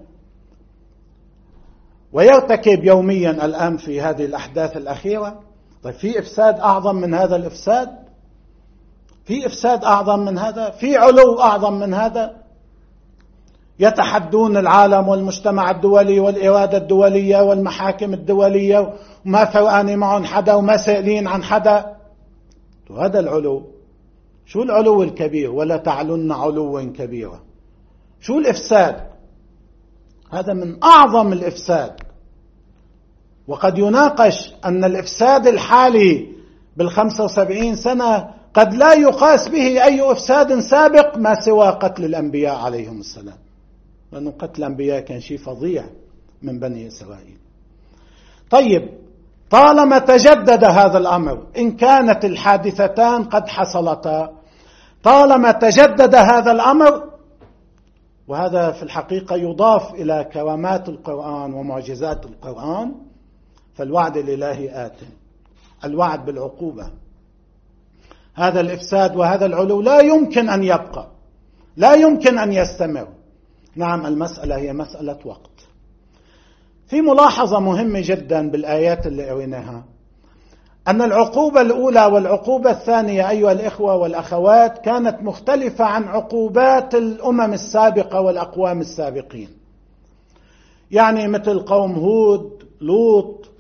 [SPEAKER 1] ويرتكب يوميا الآن في هذه الأحداث الأخيرة. طيب، في إفساد أعظم من هذا الإفساد؟ في إفساد أعظم من هذا؟ في علو أعظم من هذا؟ يتحدون العالم والمجتمع الدولي والإرادة الدولية والمحاكم الدولية، وما فرقان معهم حدا وما سائلين عن حدا. وهذا العلو، شو العلو الكبير؟ ولا تعلن علوا كبيرا. شو الإفساد؟ هذا من أعظم الإفساد. وقد يناقش أن الإفساد الحالي بالخمسة وسبعين سنة قد لا يقاس به أي إفساد سابق ما سوى قتل الأنبياء عليهم السلام، لأنه قتل الأنبياء كان شيء فظيع من بني إسرائيل. طيب، طالما تجدد هذا الأمر، إن كانت الحادثتان قد حصلتا، طالما تجدد هذا الأمر، وهذا في الحقيقة يضاف إلى كرامات القرآن ومعجزات القرآن، فالوعد الإلهي آت، الوعد بالعقوبة. هذا الإفساد وهذا العلو لا يمكن أن يبقى، لا يمكن أن يستمر. نعم، المسألة هي مسألة وقت. في ملاحظة مهمة جدا بالآيات اللي قريناها، أن العقوبة الأولى والعقوبة الثانية أيها الإخوة والأخوات كانت مختلفة عن عقوبات الأمم السابقة والأقوام السابقين. يعني مثل قوم هود، لوط،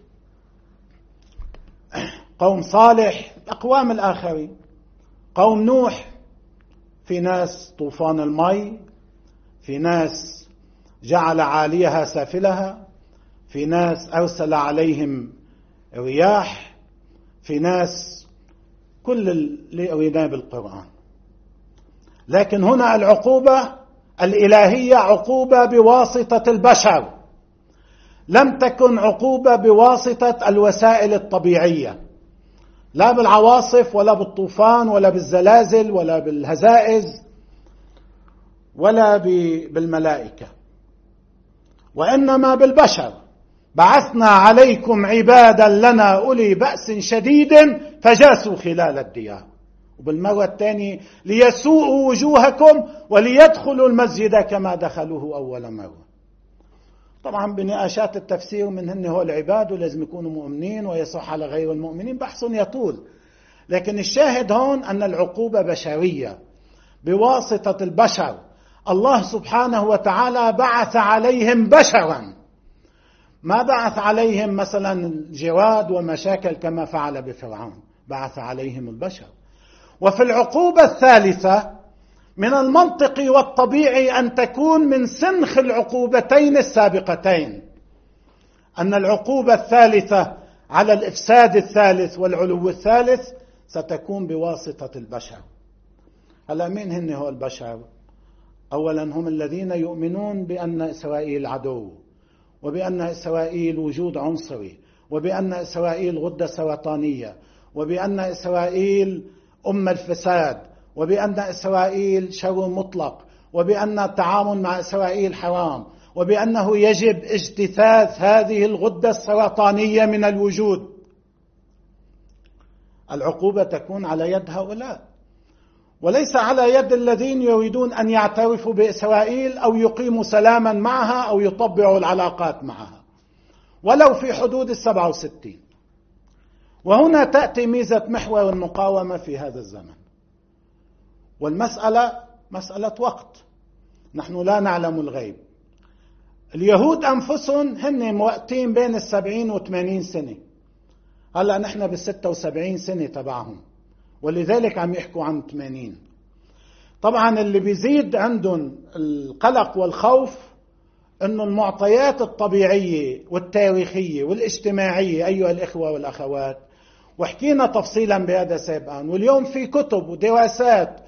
[SPEAKER 1] قوم صالح، الأقوام الآخرين، قوم نوح، في ناس طوفان المي، في ناس جعل عاليها سافلها، في ناس أرسل عليهم رياح، في ناس كل اللي قريناه بالقرآن. لكن هنا العقوبة الإلهية عقوبة بواسطة البشر، لم تكن عقوبة بواسطة الوسائل الطبيعية، لا بالعواصف ولا بالطوفان ولا بالزلازل ولا بالهزائز ولا بالملائكة، وإنما بالبشر. بعثنا عليكم عبادا لنا أولي بأس شديد فجاسوا خلال الديار، وبالمرة الثانية ليسوءوا وجوهكم وليدخلوا المسجد كما دخلوه أول مرة. طبعا بنقاشات التفسير من هن هو العباد ولازم يكونوا مؤمنين ويصح على غير المؤمنين، بحث يطول، لكن الشاهد هون أن العقوبة بشرية بواسطة البشر. الله سبحانه وتعالى بعث عليهم بشرا، ما بعث عليهم مثلا الجراد ومشاكل كما فعل بفرعون، بعث عليهم البشر. وفي العقوبة الثالثة من المنطقي والطبيعي أن تكون من سنخ العقوبتين السابقتين، أن العقوبة الثالثة على الإفساد الثالث والعلو الثالث ستكون بواسطة البشر. هلا مين هن هو البشر؟ أولا هم الذين يؤمنون بأن إسرائيل عدو، وبأن إسرائيل وجود عنصري، وبأن إسرائيل غدة سرطانية، وبأن إسرائيل أم الفساد، وبأن إسرائيل شر مطلق، وبأن التعامل مع إسرائيل حرام، وبأنه يجب اجتثاث هذه الغدة السرطانية من الوجود. العقوبة تكون على يد هؤلاء، وليس على يد الذين يريدون أن يعترفوا بإسرائيل أو يقيموا سلاما معها أو يطبعوا العلاقات معها، ولو في حدود السبعة وستين. وهنا تأتي ميزة محور المقاومة في هذا الزمن، والمسألة مسألة وقت، نحن لا نعلم الغيب. اليهود أنفسهم هن موقتين بين السبعين وثمانين سنة، هلأ نحن بالستة وسبعين سنة تبعهم، ولذلك عم يحكوا عن ثمانين. طبعا اللي بيزيد عندهم القلق والخوف أنه المعطيات الطبيعية والتاريخية والاجتماعية أيها الإخوة والأخوات، وحكينا تفصيلا بهذا سابقا، واليوم في كتب ودراسات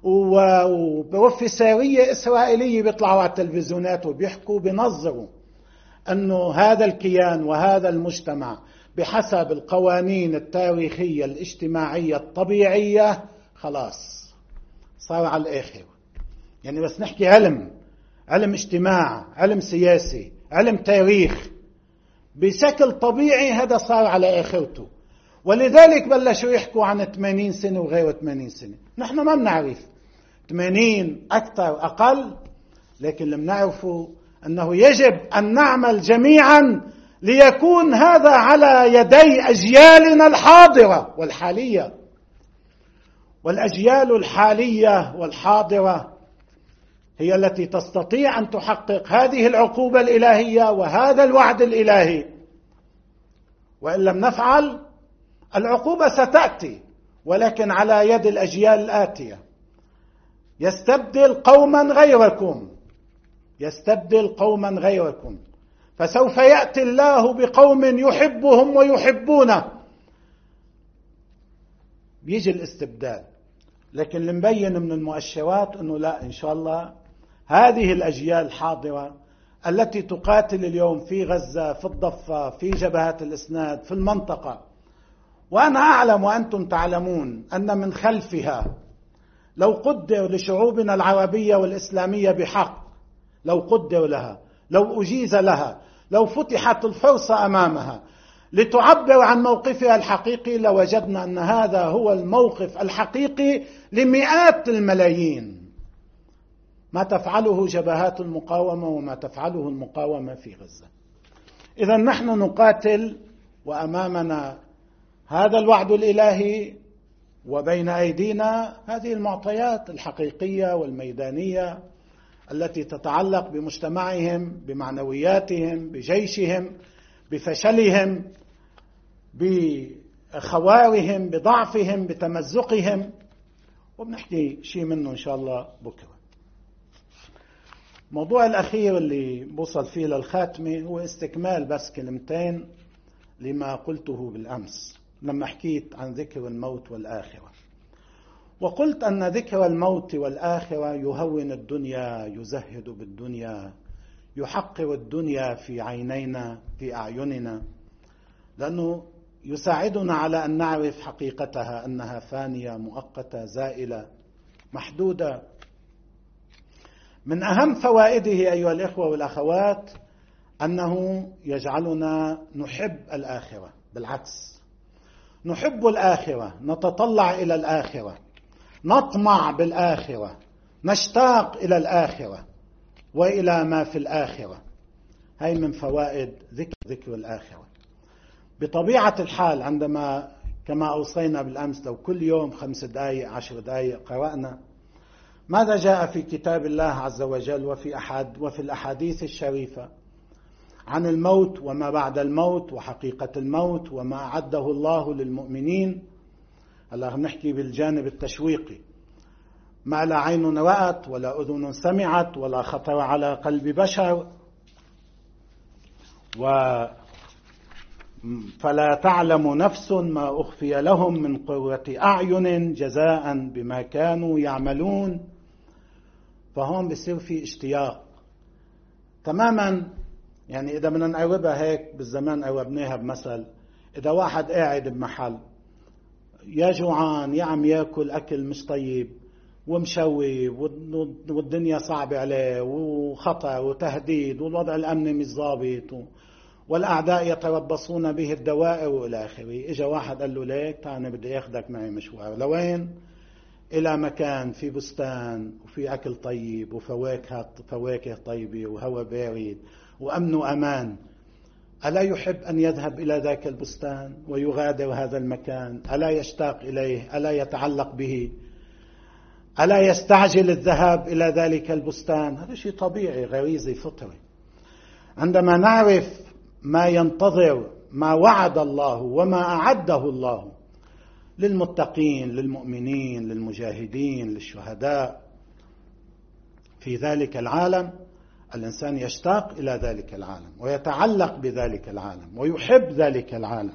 [SPEAKER 1] وبروفيسورية إسرائيلية بيطلعوا على التلفزيونات وبيحكوا بنظروا أنه هذا الكيان وهذا المجتمع بحسب القوانين التاريخية الاجتماعية الطبيعية خلاص صار على الآخر. يعني بس نحكي علم، علم اجتماع، علم سياسي، علم تاريخ، بشكل طبيعي هذا صار على آخرته. ولذلك بلشوا يحكوا عن ثمانين سنة وغير ثمانين سنة. نحن ما بنعرف ثمانين أكثر أقل، لكن اللي بنعرفه أنه يجب أن نعمل جميعا ليكون هذا على يدي أجيالنا الحاضرة والحالية. والأجيال الحالية والحاضرة هي التي تستطيع أن تحقق هذه العقوبة الإلهية وهذا الوعد الإلهي. وإن لم نفعل العقوبة ستأتي، ولكن على يد الأجيال الآتية. يستبدل قوما غيركم، يستبدل قوما غيركم، فسوف يأتي الله بقوم يحبهم ويحبونه. بيجي الاستبدال، لكن اللي مبين من المؤشرات أنه لا، إن شاء الله هذه الأجيال الحاضرة التي تقاتل اليوم في غزة، في الضفة، في جبهات الإسناد، في المنطقة، وأنا أعلم وأنتم تعلمون أن من خلفها لو قدر لشعوبنا العربية والإسلامية بحق لو قدر لها، لو أجيز لها، لو فتحت الفرصة أمامها لتعبر عن موقفها الحقيقي، لوجدنا أن هذا هو الموقف الحقيقي لمئات الملايين. ما تفعله جبهات المقاومة وما تفعله المقاومة في غزة. إذا نحن نقاتل وأمامنا هذا الوعد الإلهي، وبين أيدينا هذه المعطيات الحقيقية والميدانية التي تتعلق بمجتمعهم، بمعنوياتهم، بجيشهم، بفشلهم، بخوارهم، بضعفهم، بتمزقهم، وبنحكي شيء منه إن شاء الله بكرة. الموضوع الأخير اللي بوصل فيه للخاتمة هو استكمال بس كلمتين لما قلته بالأمس لما حكيت عن ذكر الموت والآخرة، وقلت أن ذكر الموت والآخرة يهون الدنيا، يزهد بالدنيا، يحقر الدنيا في عينينا، في أعيننا، لأنه يساعدنا على أن نعرف حقيقتها، أنها فانية مؤقتة زائلة محدودة. من أهم فوائده أيها الإخوة والأخوات أنه يجعلنا نحب الآخرة، بالعكس نحب الآخرة، نتطلع إلى الآخرة، نطمع بالآخرة، نشتاق إلى الآخرة وإلى ما في الآخرة. هاي من فوائد ذكر ذكر الآخرة. بطبيعة الحال عندما كما أوصينا بالأمس لو كل يوم خمس دقائق عشر دقائق قرأنا ماذا جاء في كتاب الله عز وجل وفي أحد وفي الأحاديث الشريفة عن الموت وما بعد الموت وحقيقة الموت وما أعده الله للمؤمنين. هلا نحكي بالجانب التشويقي، ما لا عين رأت ولا أذن سمعت ولا خطر على قلب بشر، و فلا تعلم نفس ما أخفي لهم من قرة أعين جزاء بما كانوا يعملون. فهون بصير في اشتياق تماما. يعني إذا بدنا نقربها هيك بالزمان قربناها بمثل، إذا واحد قاعد بمحل يا جوعان يا عم ياكل أكل مش طيب ومشوي والدنيا صعبة عليه وخطر وتهديد والوضع الأمني مش ضابط والأعداء يتربصون به الدوائر وإلى آخره، إجا واحد قال له ليك تعال بدي أخذك معي مشوار. لوين؟ إلى مكان في بستان وفي أكل طيب وفواكه فواكه طيبة وهواء بارد وأمن وأمان. ألا يحب أن يذهب إلى ذاك البستان ويغادر هذا المكان؟ ألا يشتاق إليه؟ ألا يتعلق به؟ ألا يستعجل الذهاب إلى ذلك البستان؟ هذا شيء طبيعي غريزي فطري. عندما نعرف ما ينتظر، ما وعد الله وما أعده الله للمتقين للمؤمنين للمجاهدين للشهداء في ذلك العالم، الإنسان يشتاق إلى ذلك العالم ويتعلق بذلك العالم ويحب ذلك العالم.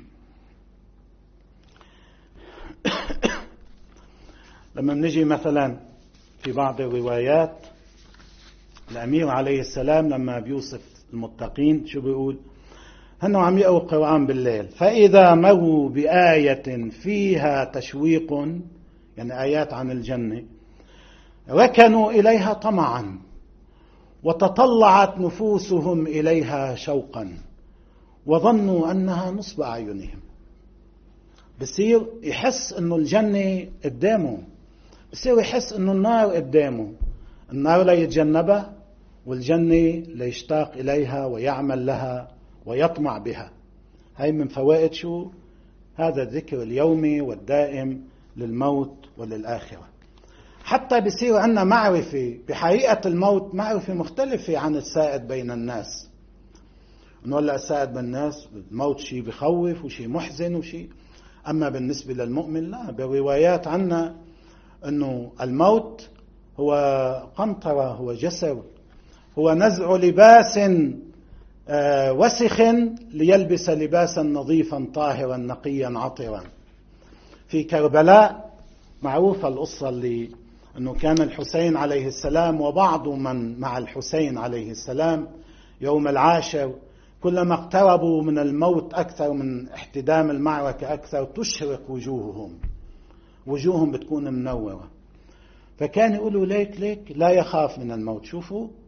[SPEAKER 1] لما نجي مثلا في بعض الروايات الأمير عليه السلام لما بيوصف المتقين شو بيقول؟ هنو عم يقرأوا القرآن بالليل، فإذا مروا بآية فيها تشويق، يعني آيات عن الجنة، ركنوا إليها طمعا وتطلعت نفوسهم إليها شوقا وظنوا أنها نصب أعينهم. بصير يحس أنه الجنة قدامه، بصير يحس أنه النار قدامه، النار لا يتجنبها والجنة ليشتاق إليها ويعمل لها ويطمع بها. هاي من فوائد شو؟ هذا الذكر اليومي والدائم للموت وللآخرة. حتى بيصير عندنا معرفة بحقيقة الموت، معرفة مختلفة عن السائد بين الناس. إنه لا السائد بين الناس الموت شيء بخوف وشيء محزن وشيء، أما بالنسبة للمؤمن لا. بالروايات عنا إنه الموت هو قنطرة، هو جسر، هو نزع لباس وسخ ليلبس لباسا نظيفا طاهرا نقيا عطرا. في كربلاء معروفة القصة اللي أنه كان الحسين عليه السلام وبعض من مع الحسين عليه السلام يوم العاشر كلما اقتربوا من الموت أكثر، من احتدام المعركة أكثر، تشرق وجوههم، وجوههم بتكون منورة. فكان يقولوا ليك ليك لا يخاف من الموت. شوفوا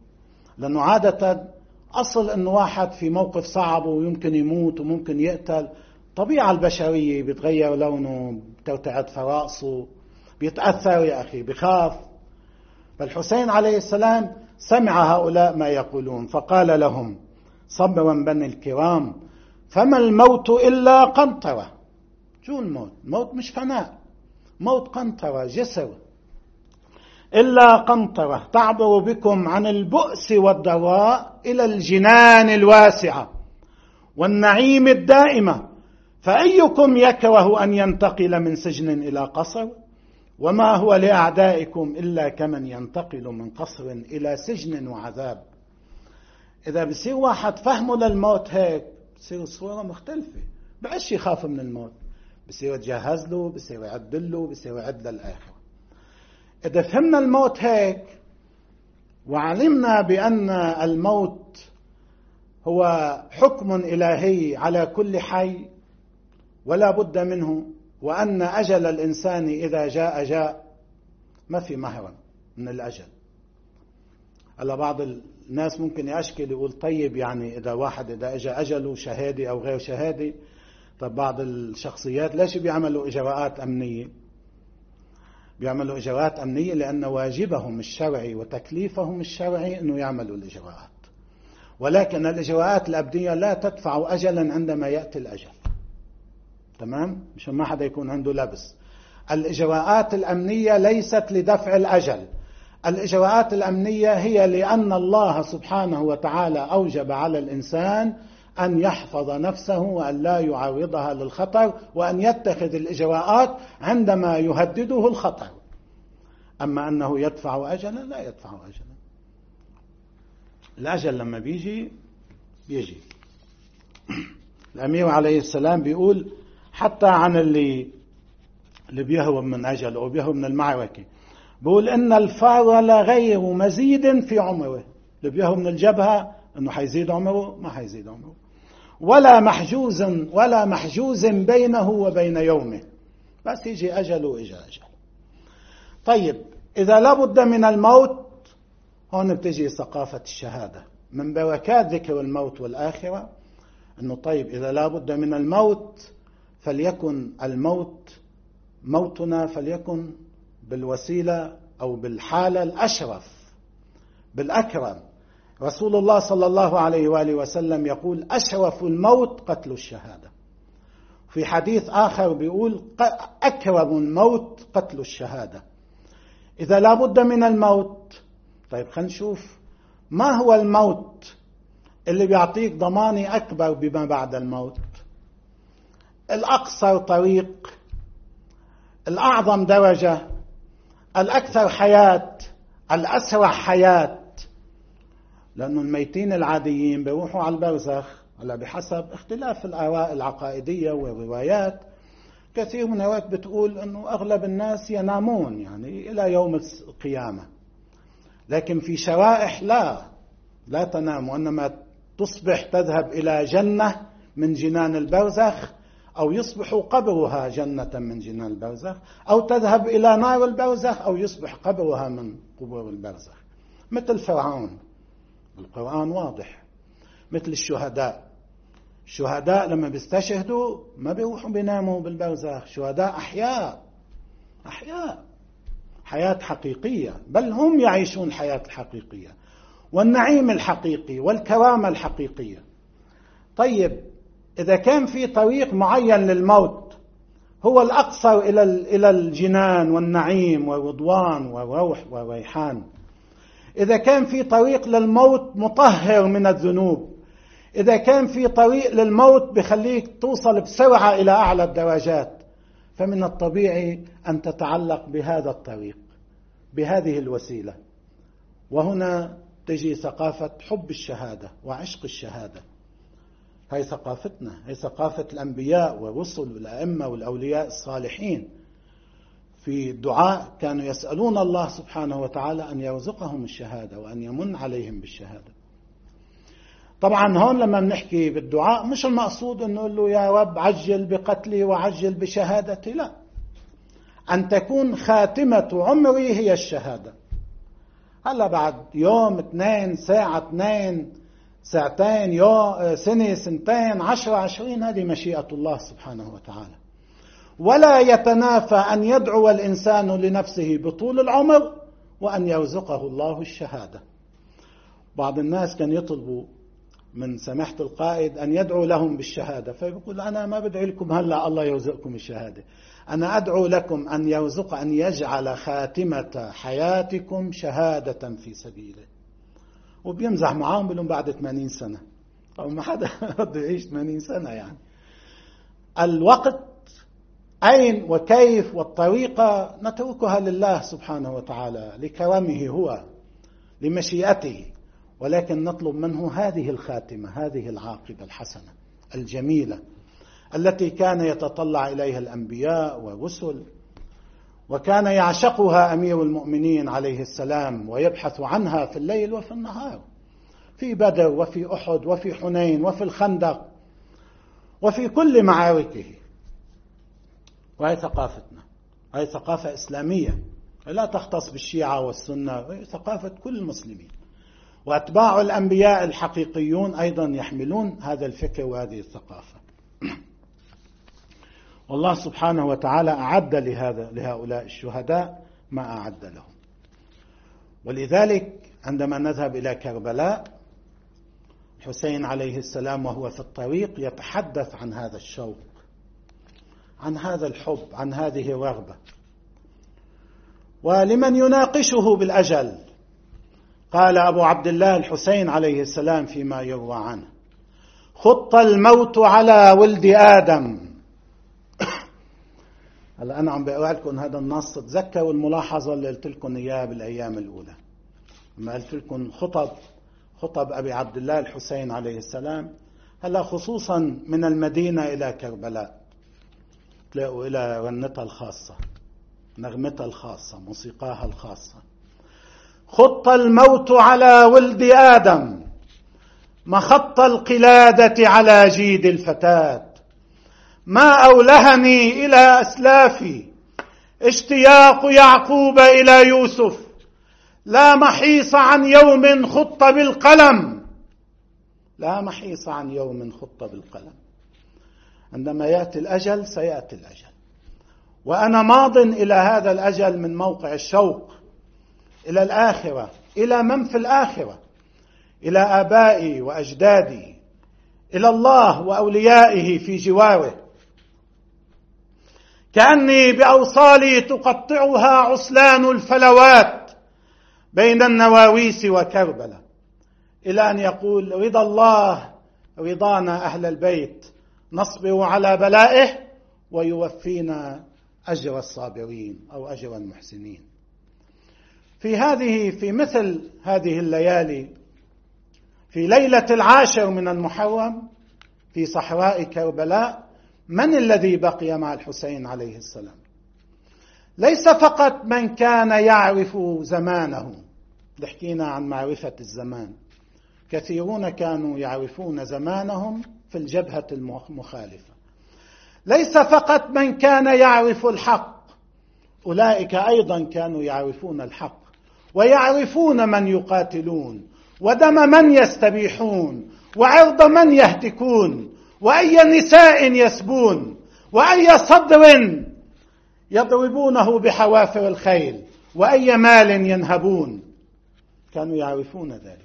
[SPEAKER 1] لأنه عادة أصل أنه واحد في موقف صعب ويمكن يموت وممكن يقتل، طبيعة البشرية بيتغير لونه، بترتعد فرائصه، بيتأثر يا أخي، بخاف. فالحسين عليه السلام سمع هؤلاء ما يقولون فقال لهم: صبرا بني الكرام، فما الموت إلا قنطرة. شو الموت؟ الموت مش فناء، موت قنطرة، جسر. إلا قنطرة تعبر بكم عن البؤس والضراء إلى الجنان الواسعة والنعيم الدائمة، فأيكم يكره أن ينتقل من سجن إلى قصر؟ وما هو لأعدائكم إلا كمن ينتقل من قصر إلى سجن وعذاب. إذا بصير واحد فهمه للموت هيك، بصير صورة مختلفة، بعش يخاف من الموت، بصير يتجهز له، بصير يعد له، بصير يعد للآخرة. إذا فهمنا الموت هيك وعلمنا بأن الموت هو حكم إلهي على كل حي ولا بد منه، وأن أجل الإنسان إذا جاء جاء، ما في مهرب من الأجل. هلا بعض الناس ممكن يشكل يقول طيب يعني إذا واحد إذا أجى أجله شهادي أو غير شهادي، طب بعض الشخصيات ليش بيعملوا إجراءات أمنية؟ بيعملوا إجراءات أمنية لأن واجبهم الشرعي وتكليفهم الشرعي أنه يعملوا الإجراءات، ولكن الإجراءات الأبدية لا تدفع أجلا عندما يأتي الأجل. تمام؟ مشان ما حدا يكون عنده لبس. الإجراءات الأمنية ليست لدفع الأجل، الإجراءات الأمنية هي لأن الله سبحانه وتعالى أوجب على الإنسان أن يحفظ نفسه وأن لا يعرضها للخطر، وأن يتخذ الإجراءات عندما يهدده الخطر. أما أنه يدفع أجلا، لا يدفع أجلا. الأجل لما بيجي بيجي. الأمير عليه السلام بيقول حتى عن اللي اللي بيهرب من أجل أو بيهرب من المعركة، بيقول إن الفار لغير مزيد في عمره. اللي بيهرب من الجبهة إنه حيزيد عمره، ما حيزيد عمره، ولا محجوز ولا محجوز بينه وبين يومه، بس يجي أجله إجا أجل. طيب إذا لابد من الموت، هون بتجي ثقافة الشهادة. من بركات ذكر الموت والآخرة أنه طيب إذا لابد من الموت فليكن الموت موتنا فليكن بالوسيلة أو بالحالة الأشرف بالأكرم. رسول الله صلى الله عليه وآله وسلم يقول: أشرف الموت قتل الشهادة. في حديث آخر بيقول: أكرم الموت قتل الشهادة. إذا لابد من الموت، طيب خلينا نشوف ما هو الموت اللي بيعطيك ضمانة أكبر بما بعد الموت، الأقصر طريق، الأعظم درجة، الأكثر حياة، الأسرع حياة. لأنه الميتين العاديين بيروحوا على البرزخ على بحسب اختلاف الآراء العقائدية والروايات. كثير من الروايات بتقول أنه أغلب الناس ينامون يعني إلى يوم القيامة، لكن في شرائح لا لا تنام، وإنما تصبح تذهب إلى جنة من جنان البرزخ، أو يصبح قبرها جنة من جنان البرزخ، أو تذهب إلى نار البرزخ، أو يصبح قبرها من قبور البرزخ. مثل فرعون، القرآن واضح. مثل الشهداء، الشهداء لما بيستشهدوا ما بيروحوا بيناموا بالبرزخ، شهداء أحياء أحياء حياة حقيقية، بل هم يعيشون الحياة الحقيقية والنعيم الحقيقي والكرامة الحقيقية. طيب إذا كان في طريق معين للموت هو الأقصر إلى إلى الجنان والنعيم والرضوان والروح والريحان، إذا كان في طريق للموت مطهر من الذنوب، إذا كان في طريق للموت بخليك توصل بسرعة إلى أعلى الدرجات، فمن الطبيعي أن تتعلق بهذا الطريق بهذه الوسيلة. وهنا تجي ثقافة حب الشهادة وعشق الشهادة. هاي ثقافتنا، هاي ثقافة الأنبياء والرسل والأئمة والأولياء الصالحين. في الدعاء كانوا يسألون الله سبحانه وتعالى أن يرزقهم الشهادة وأن يمن عليهم بالشهادة. طبعا هون لما بنحكي بالدعاء مش المقصود أن نقول له يا رب عجل بقتلي وعجل بشهادتي، لا، أن تكون خاتمة عمري هي الشهادة. هلا بعد يوم اثنين، ساعة اثنين، ساعتين، يوم، سنة، سنتين، عشرة، عشرين، هذه مشيئة الله سبحانه وتعالى. ولا يتنافى أن يدعو الإنسان لنفسه بطول العمر وأن يرزقه الله الشهادة. بعض الناس كان يطلبوا من سماحة القائد أن يدعو لهم بالشهادة، فيقول أنا ما بدعي لكم هلأ الله يرزقكم الشهادة، أنا أدعو لكم أن يرزق أن يجعل خاتمة حياتكم شهادة في سبيله. وبيمزح معاهم بلهم بعد ثمانين سنة. طبعا ما حدا بده يعيش ثمانين سنة يعني. الوقت أين وكيف والطريقة نتركها لله سبحانه وتعالى، لكرمه هو، لمشيئته، ولكن نطلب منه هذه الخاتمة، هذه العاقبة الحسنة الجميلة التي كان يتطلع إليها الأنبياء والرسل، وكان يعشقها أمير المؤمنين عليه السلام ويبحث عنها في الليل وفي النهار، في بدر وفي أحد وفي حنين وفي الخندق وفي كل معاركه. وهي ثقافتنا، هي ثقافة إسلامية لا تختص بالشيعة والسنة، هي ثقافة كل المسلمين، وأتباع الأنبياء الحقيقيون أيضا يحملون هذا الفكر وهذه الثقافة. والله سبحانه وتعالى أعد لهذا لهؤلاء الشهداء ما أعد لهم. ولذلك عندما نذهب إلى كربلاء، حسين عليه السلام وهو في الطريق يتحدث عن هذا الشوق، عن هذا الحب، عن هذه الرغبة. ولمن يناقشه بالأجل، قال أبو عبد الله الحسين عليه السلام فيما يروى عنه: خط الموت على ولد آدم. هلا أنا عم بقول لكم هذا النص، تذكروا الملاحظة اللي قلت لكم إياها بالأيام الأولى لما قلت لكم خطب خطب أبي عبد الله الحسين عليه السلام، هلا خصوصا من المدينة إلى كربلاء تلاقوا إلى رنتها الخاصة، نغمتها الخاصة، موسيقاها الخاصة. خط الموت على ولد آدم، مخط القلادة على جيد الفتاة، ما أولهني إلى أسلافي اشتياق يعقوب إلى يوسف، لا محيص عن يوم خط بالقلم، لا محيص عن يوم خط بالقلم. عندما يأتي الأجل سيأتي الأجل، وأنا ماض إلى هذا الأجل من موقع الشوق إلى الآخرة، إلى من في الآخرة، إلى آبائي وأجدادي، إلى الله وأوليائه في جواره، كأني بأوصالي تقطعها عسلان الفلوات بين النواويس وكربلاء، إلى أن يقول: رضا الله رضانا أهل البيت، نصبر على بلائه ويوفينا أجر الصابرين أو أجر المحسنين. في هذه في مثل هذه الليالي، في ليلة العاشر من المحرم في صحراء كربلاء، من الذي بقي مع الحسين عليه السلام؟ ليس فقط من كان يعرف زمانه، حكينا عن معرفة الزمان، كثيرون كانوا يعرفون زمانهم في الجبهة المخالفة. ليس فقط من كان يعرف الحق، أولئك أيضا كانوا يعرفون الحق ويعرفون من يقاتلون، ودم من يستبيحون، وعرض من يهتكون، وأي نساء يسبون، وأي صدر يضربونه بحوافر الخيل، وأي مال ينهبون. كانوا يعرفون ذلك.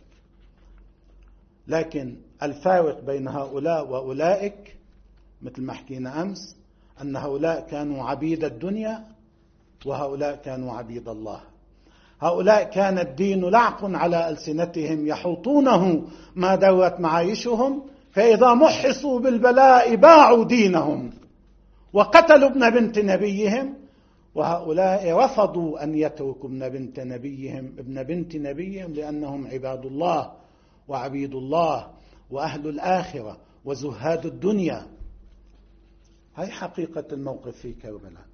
[SPEAKER 1] لكن الفارق بين هؤلاء وأولئك مثل ما حكينا أمس، أن هؤلاء كانوا عبيد الدنيا وهؤلاء كانوا عبيد الله. هؤلاء كان الدين لعق على ألسنتهم يحوطونه ما دورت معايشهم، فإذا محصوا بالبلاء باعوا دينهم وقتلوا ابن بنت نبيهم، وهؤلاء رفضوا أن يتركوا ابن بنت نبيهم ابن بنت نبيهم لأنهم عباد الله وعبيد الله وأهل الآخرة وزهاد الدنيا. هاي حقيقة الموقف في كربلاء.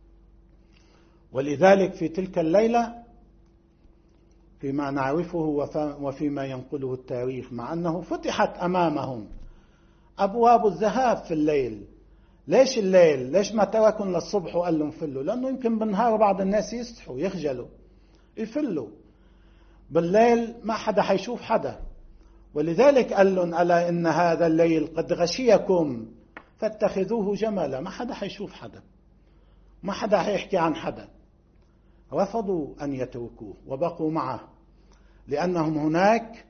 [SPEAKER 1] ولذلك في تلك الليلة، فيما نعرفه وفيما ينقله التاريخ، مع أنه فتحت أمامهم أبواب الذهاب في الليل. ليش الليل؟ ليش ما تركوا للصبح وقال لهم فلوا؟ لأنه يمكن بالنهار بعض الناس يستحوا يخجلوا يفلوا، بالليل ما حدا حيشوف حدا، ولذلك قال لهم ألا إن هذا الليل قد غشيكم فاتخذوه جملا. ما حدا حيشوف حدا، ما حدا حيحكي عن حدا. رفضوا أن يتركوه وبقوا معه، لأنهم هناك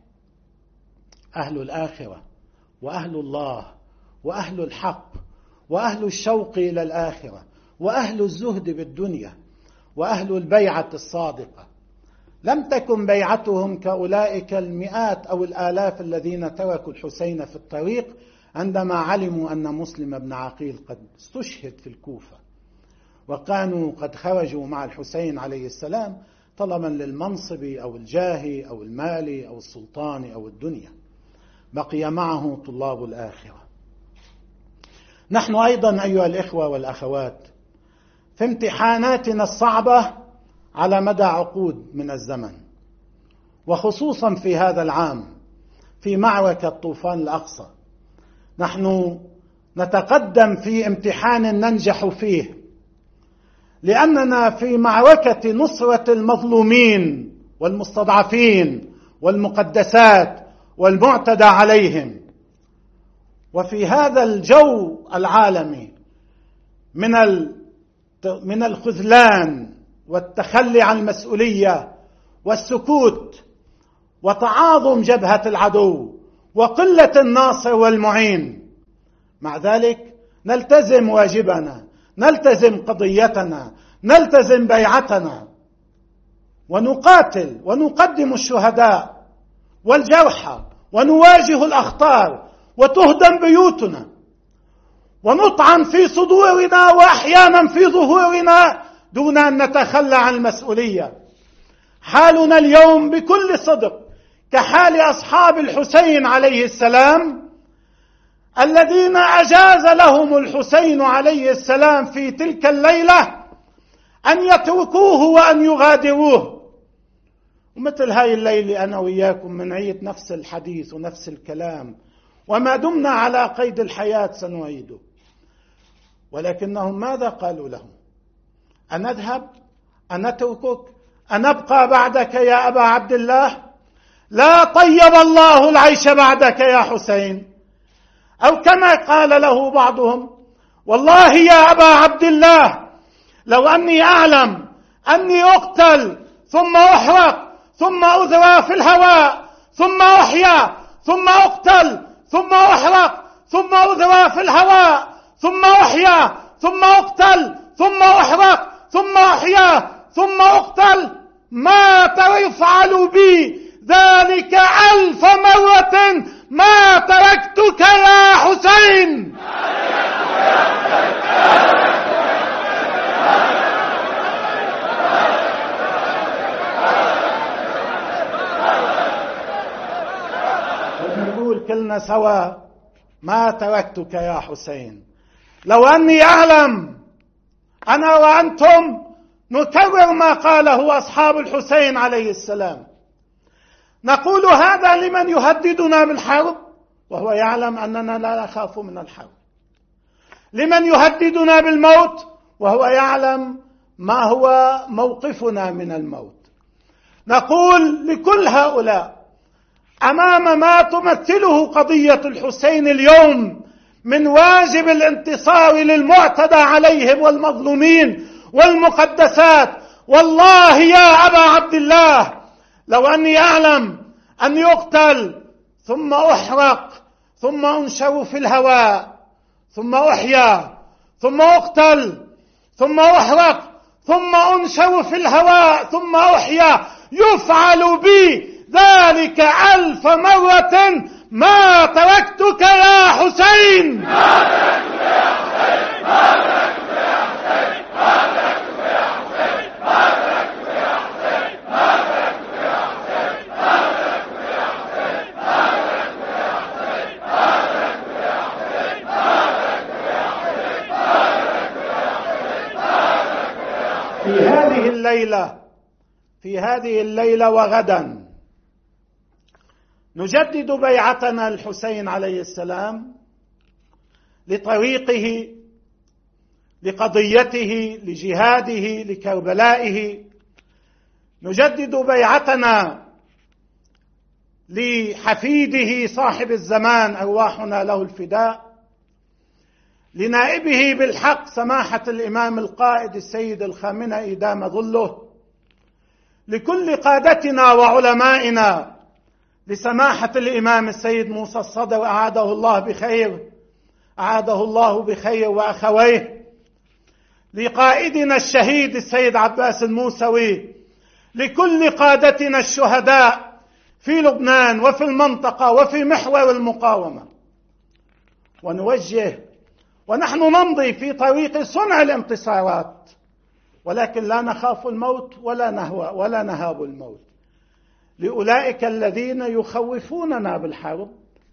[SPEAKER 1] أهل الآخرة وأهل الله وأهل الحق وأهل الشوق إلى الآخرة وأهل الزهد بالدنيا وأهل البيعة الصادقة. لم تكن بيعتهم كأولئك المئات أو الآلاف الذين تركوا الحسين في الطريق عندما علموا أن مسلم بن عقيل قد استشهد في الكوفة، وكانوا قد خرجوا مع الحسين عليه السلام طلبا للمنصب أو الجاه أو المال أو السلطان أو الدنيا. بقي معه طلاب الآخرة. نحن أيضا أيها الإخوة والأخوات في امتحاناتنا الصعبة على مدى عقود من الزمن، وخصوصا في هذا العام في معركة طوفان الأقصى، نحن نتقدم في امتحان ننجح فيه، لأننا في معركة نصرة المظلومين والمستضعفين والمقدسات والمعتدى عليهم. وفي هذا الجو العالمي من من الخذلان والتخلي عن المسؤولية والسكوت وتعاظم جبهة العدو وقلة الناصر والمعين، مع ذلك نلتزم واجبنا، نلتزم قضيتنا، نلتزم بيعتنا، ونقاتل ونقدم الشهداء والجرحى، ونواجه الأخطار، وتهدم بيوتنا، ونطعن في صدورنا وأحيانا في ظهورنا دون أن نتخلى عن المسؤولية. حالنا اليوم بكل صدق كحال أصحاب الحسين عليه السلام الذين أجاز لهم الحسين عليه السلام في تلك الليلة أن يتركوه وأن يغادروه. ومثل هاي الليلة أنا وياكم منعيد نفس الحديث ونفس الكلام، وما دمنا على قيد الحياة سنعيده. ولكنهم ماذا قالوا لهم؟ أن نذهب؟ أن نتركك؟ أن نبقى بعدك يا أبا عبد الله؟ لا طيب الله العيش بعدك يا حسين. أو كما قال له بعضهم: والله يا أبا عبد الله لو أني أعلم أني أقتل ثم أحرق ثم أذرى في الهواء ثم أحيا ثم أقتل ثم أحرق ثم أذرى في الهواء ثم أحيا ثم أقتل ثم أحرق ثم أحيا ثم أقتل ما تفعل بي ذلك ألف مرة ما تركتك يا حسين. ونقول كلنا سوا: ما تركتك يا حسين. لو أني أعلم أنا وأنتم نكرر ما قاله أصحاب الحسين عليه السلام، نقول هذا لمن يهددنا بالحرب وهو يعلم أننا لا نخاف من الحرب، لمن يهددنا بالموت وهو يعلم ما هو موقفنا من الموت. نقول لكل هؤلاء أمام ما تمثله قضية الحسين اليوم من واجب الانتصار للمعتدى عليهم والمظلومين والمقدسات، والله يا أبا عبد الله لو أني أعلم أن يقتل ثم أحرق ثم أنشر في الهواء ثم أحيا ثم أقتل ثم أحرق ثم أنشر في الهواء ثم أحيا يفعل بي ذلك ألف مرة ما تركتك يا حسين. ما تركتك يا حسين. ما تركتك يا حسين. ما تركتك يا حسين. ما تركتك يا حسين. ما تركتك يا حسين. ما تركتك يا حسين. ما تركتك يا حسين. ما تركتك يا حسين. ما تركتك يا حسين. ما تركتك يا حسين. في هذه الليلة في هذه الليلة وغدا نجدد بيعتنا الحسين عليه السلام لطريقه، لقضيته، لجهاده، لكربلائه. نجدد بيعتنا لحفيده صاحب الزمان أرواحنا له الفداء، لنائبه بالحق سماحة الإمام القائد السيد الخامنئي دام ظله، لكل قادتنا وعلمائنا، لسماحة الإمام السيد موسى الصدر أعاده الله بخير أعاده الله بخير وأخويه، لقائدنا الشهيد السيد عباس الموسوي، لكل قادتنا الشهداء في لبنان وفي المنطقة وفي محور المقاومة. ونوجه ونحن نمضي في طريق صنع الانتصارات، ولكن لا نخاف الموت ولا نهوى ولا نهاب الموت. لأولئك الذين يخوفوننا بالحرب،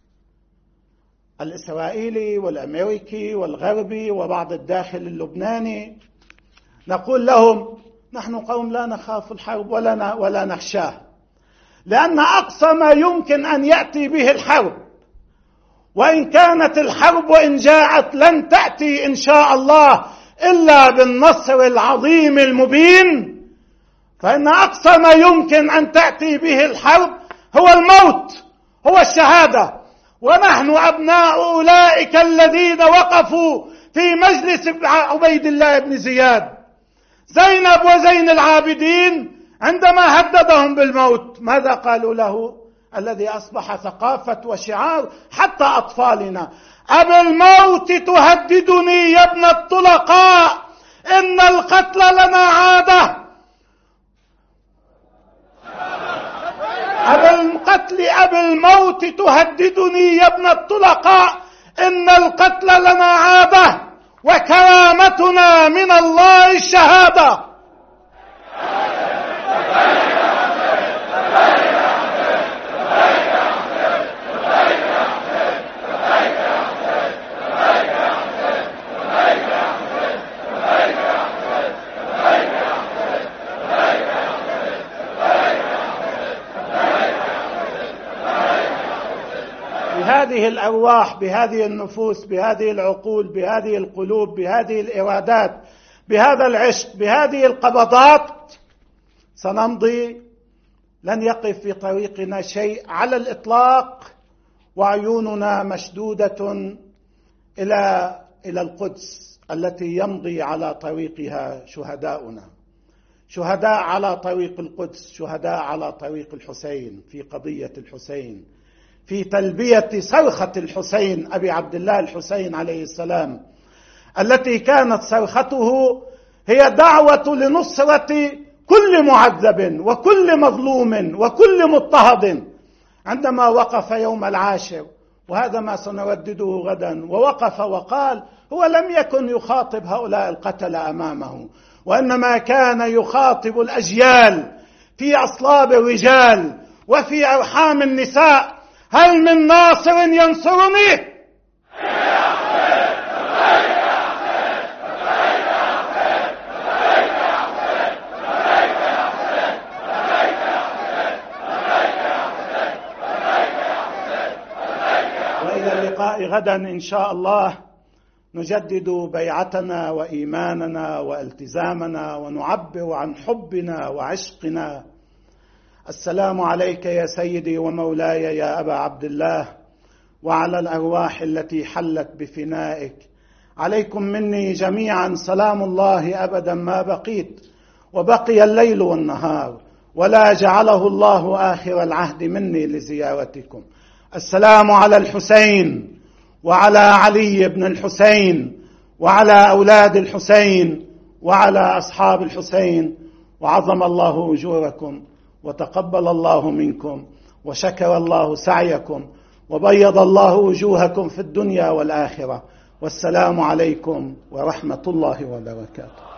[SPEAKER 1] الإسرائيلي والأمريكي والغربي وبعض الداخل اللبناني، نقول لهم نحن قوم لا نخاف الحرب ولا ولا نخشاه، لأن أقصى ما يمكن أن يأتي به الحرب، وإن كانت الحرب وإن جاءت لن تأتي إن شاء الله إلا بالنصر العظيم المبين، فإن أقصى ما يمكن أن تأتي به الحرب هو الموت، هو الشهادة. ونحن أبناء أولئك الذين وقفوا في مجلس عبيد الله بن زياد، زينب وزين العابدين، عندما هددهم بالموت ماذا قالوا له؟ الذي أصبح ثقافة وشعار حتى أطفالنا: أبا الموت تهددني يا ابن الطلقاء، إن القتل لنا عادة. أبا القتل أبا الموت تهددني يا ابن الطلقاء، إن القتل لنا عادة، وكرامتنا من الله الشهادة. بهذه الأرواح، بهذه النفوس، بهذه العقول، بهذه القلوب، بهذه الإرادات، بهذا العشق، بهذه القبضات سنمضي. لن يقف في طريقنا شيء على الإطلاق، وعيوننا مشدودة إلى إلى القدس التي يمضي على طريقها شهداؤنا، شهداء على طريق القدس، شهداء على طريق الحسين، في قضية الحسين، في تلبية صرخة الحسين أبي عبد الله الحسين عليه السلام، التي كانت صرخته هي دعوة لنصرة كل معذب وكل مظلوم وكل مضطهد. عندما وقف يوم العاشر، وهذا ما سنردده غدا، ووقف وقال هو لم يكن يخاطب هؤلاء القتلة أمامه، وإنما كان يخاطب الأجيال في أصلاب الرجال وفي أرحام النساء: هل من ناصر ينصرني؟ وإلى اللقاء غدا إن شاء الله، نجدد بيعتنا وإيماننا والتزامنا، ونعبر عن حبنا وعشقنا. السلام عليك يا سيدي ومولاي يا أبا عبد الله، وعلى الأرواح التي حلت بفنائك. عليكم مني جميعا سلام الله أبدا ما بقيت، وبقي الليل والنهار، ولا جعله الله آخر العهد مني لزيارتكم. السلام على الحسين، وعلى علي بن الحسين، وعلى أولاد الحسين، وعلى أصحاب الحسين، وعظم الله أجوركم، وتقبل الله منكم، وشكر الله سعيكم، وبيض الله وجوهكم في الدنيا والآخرة. والسلام عليكم ورحمة الله وبركاته.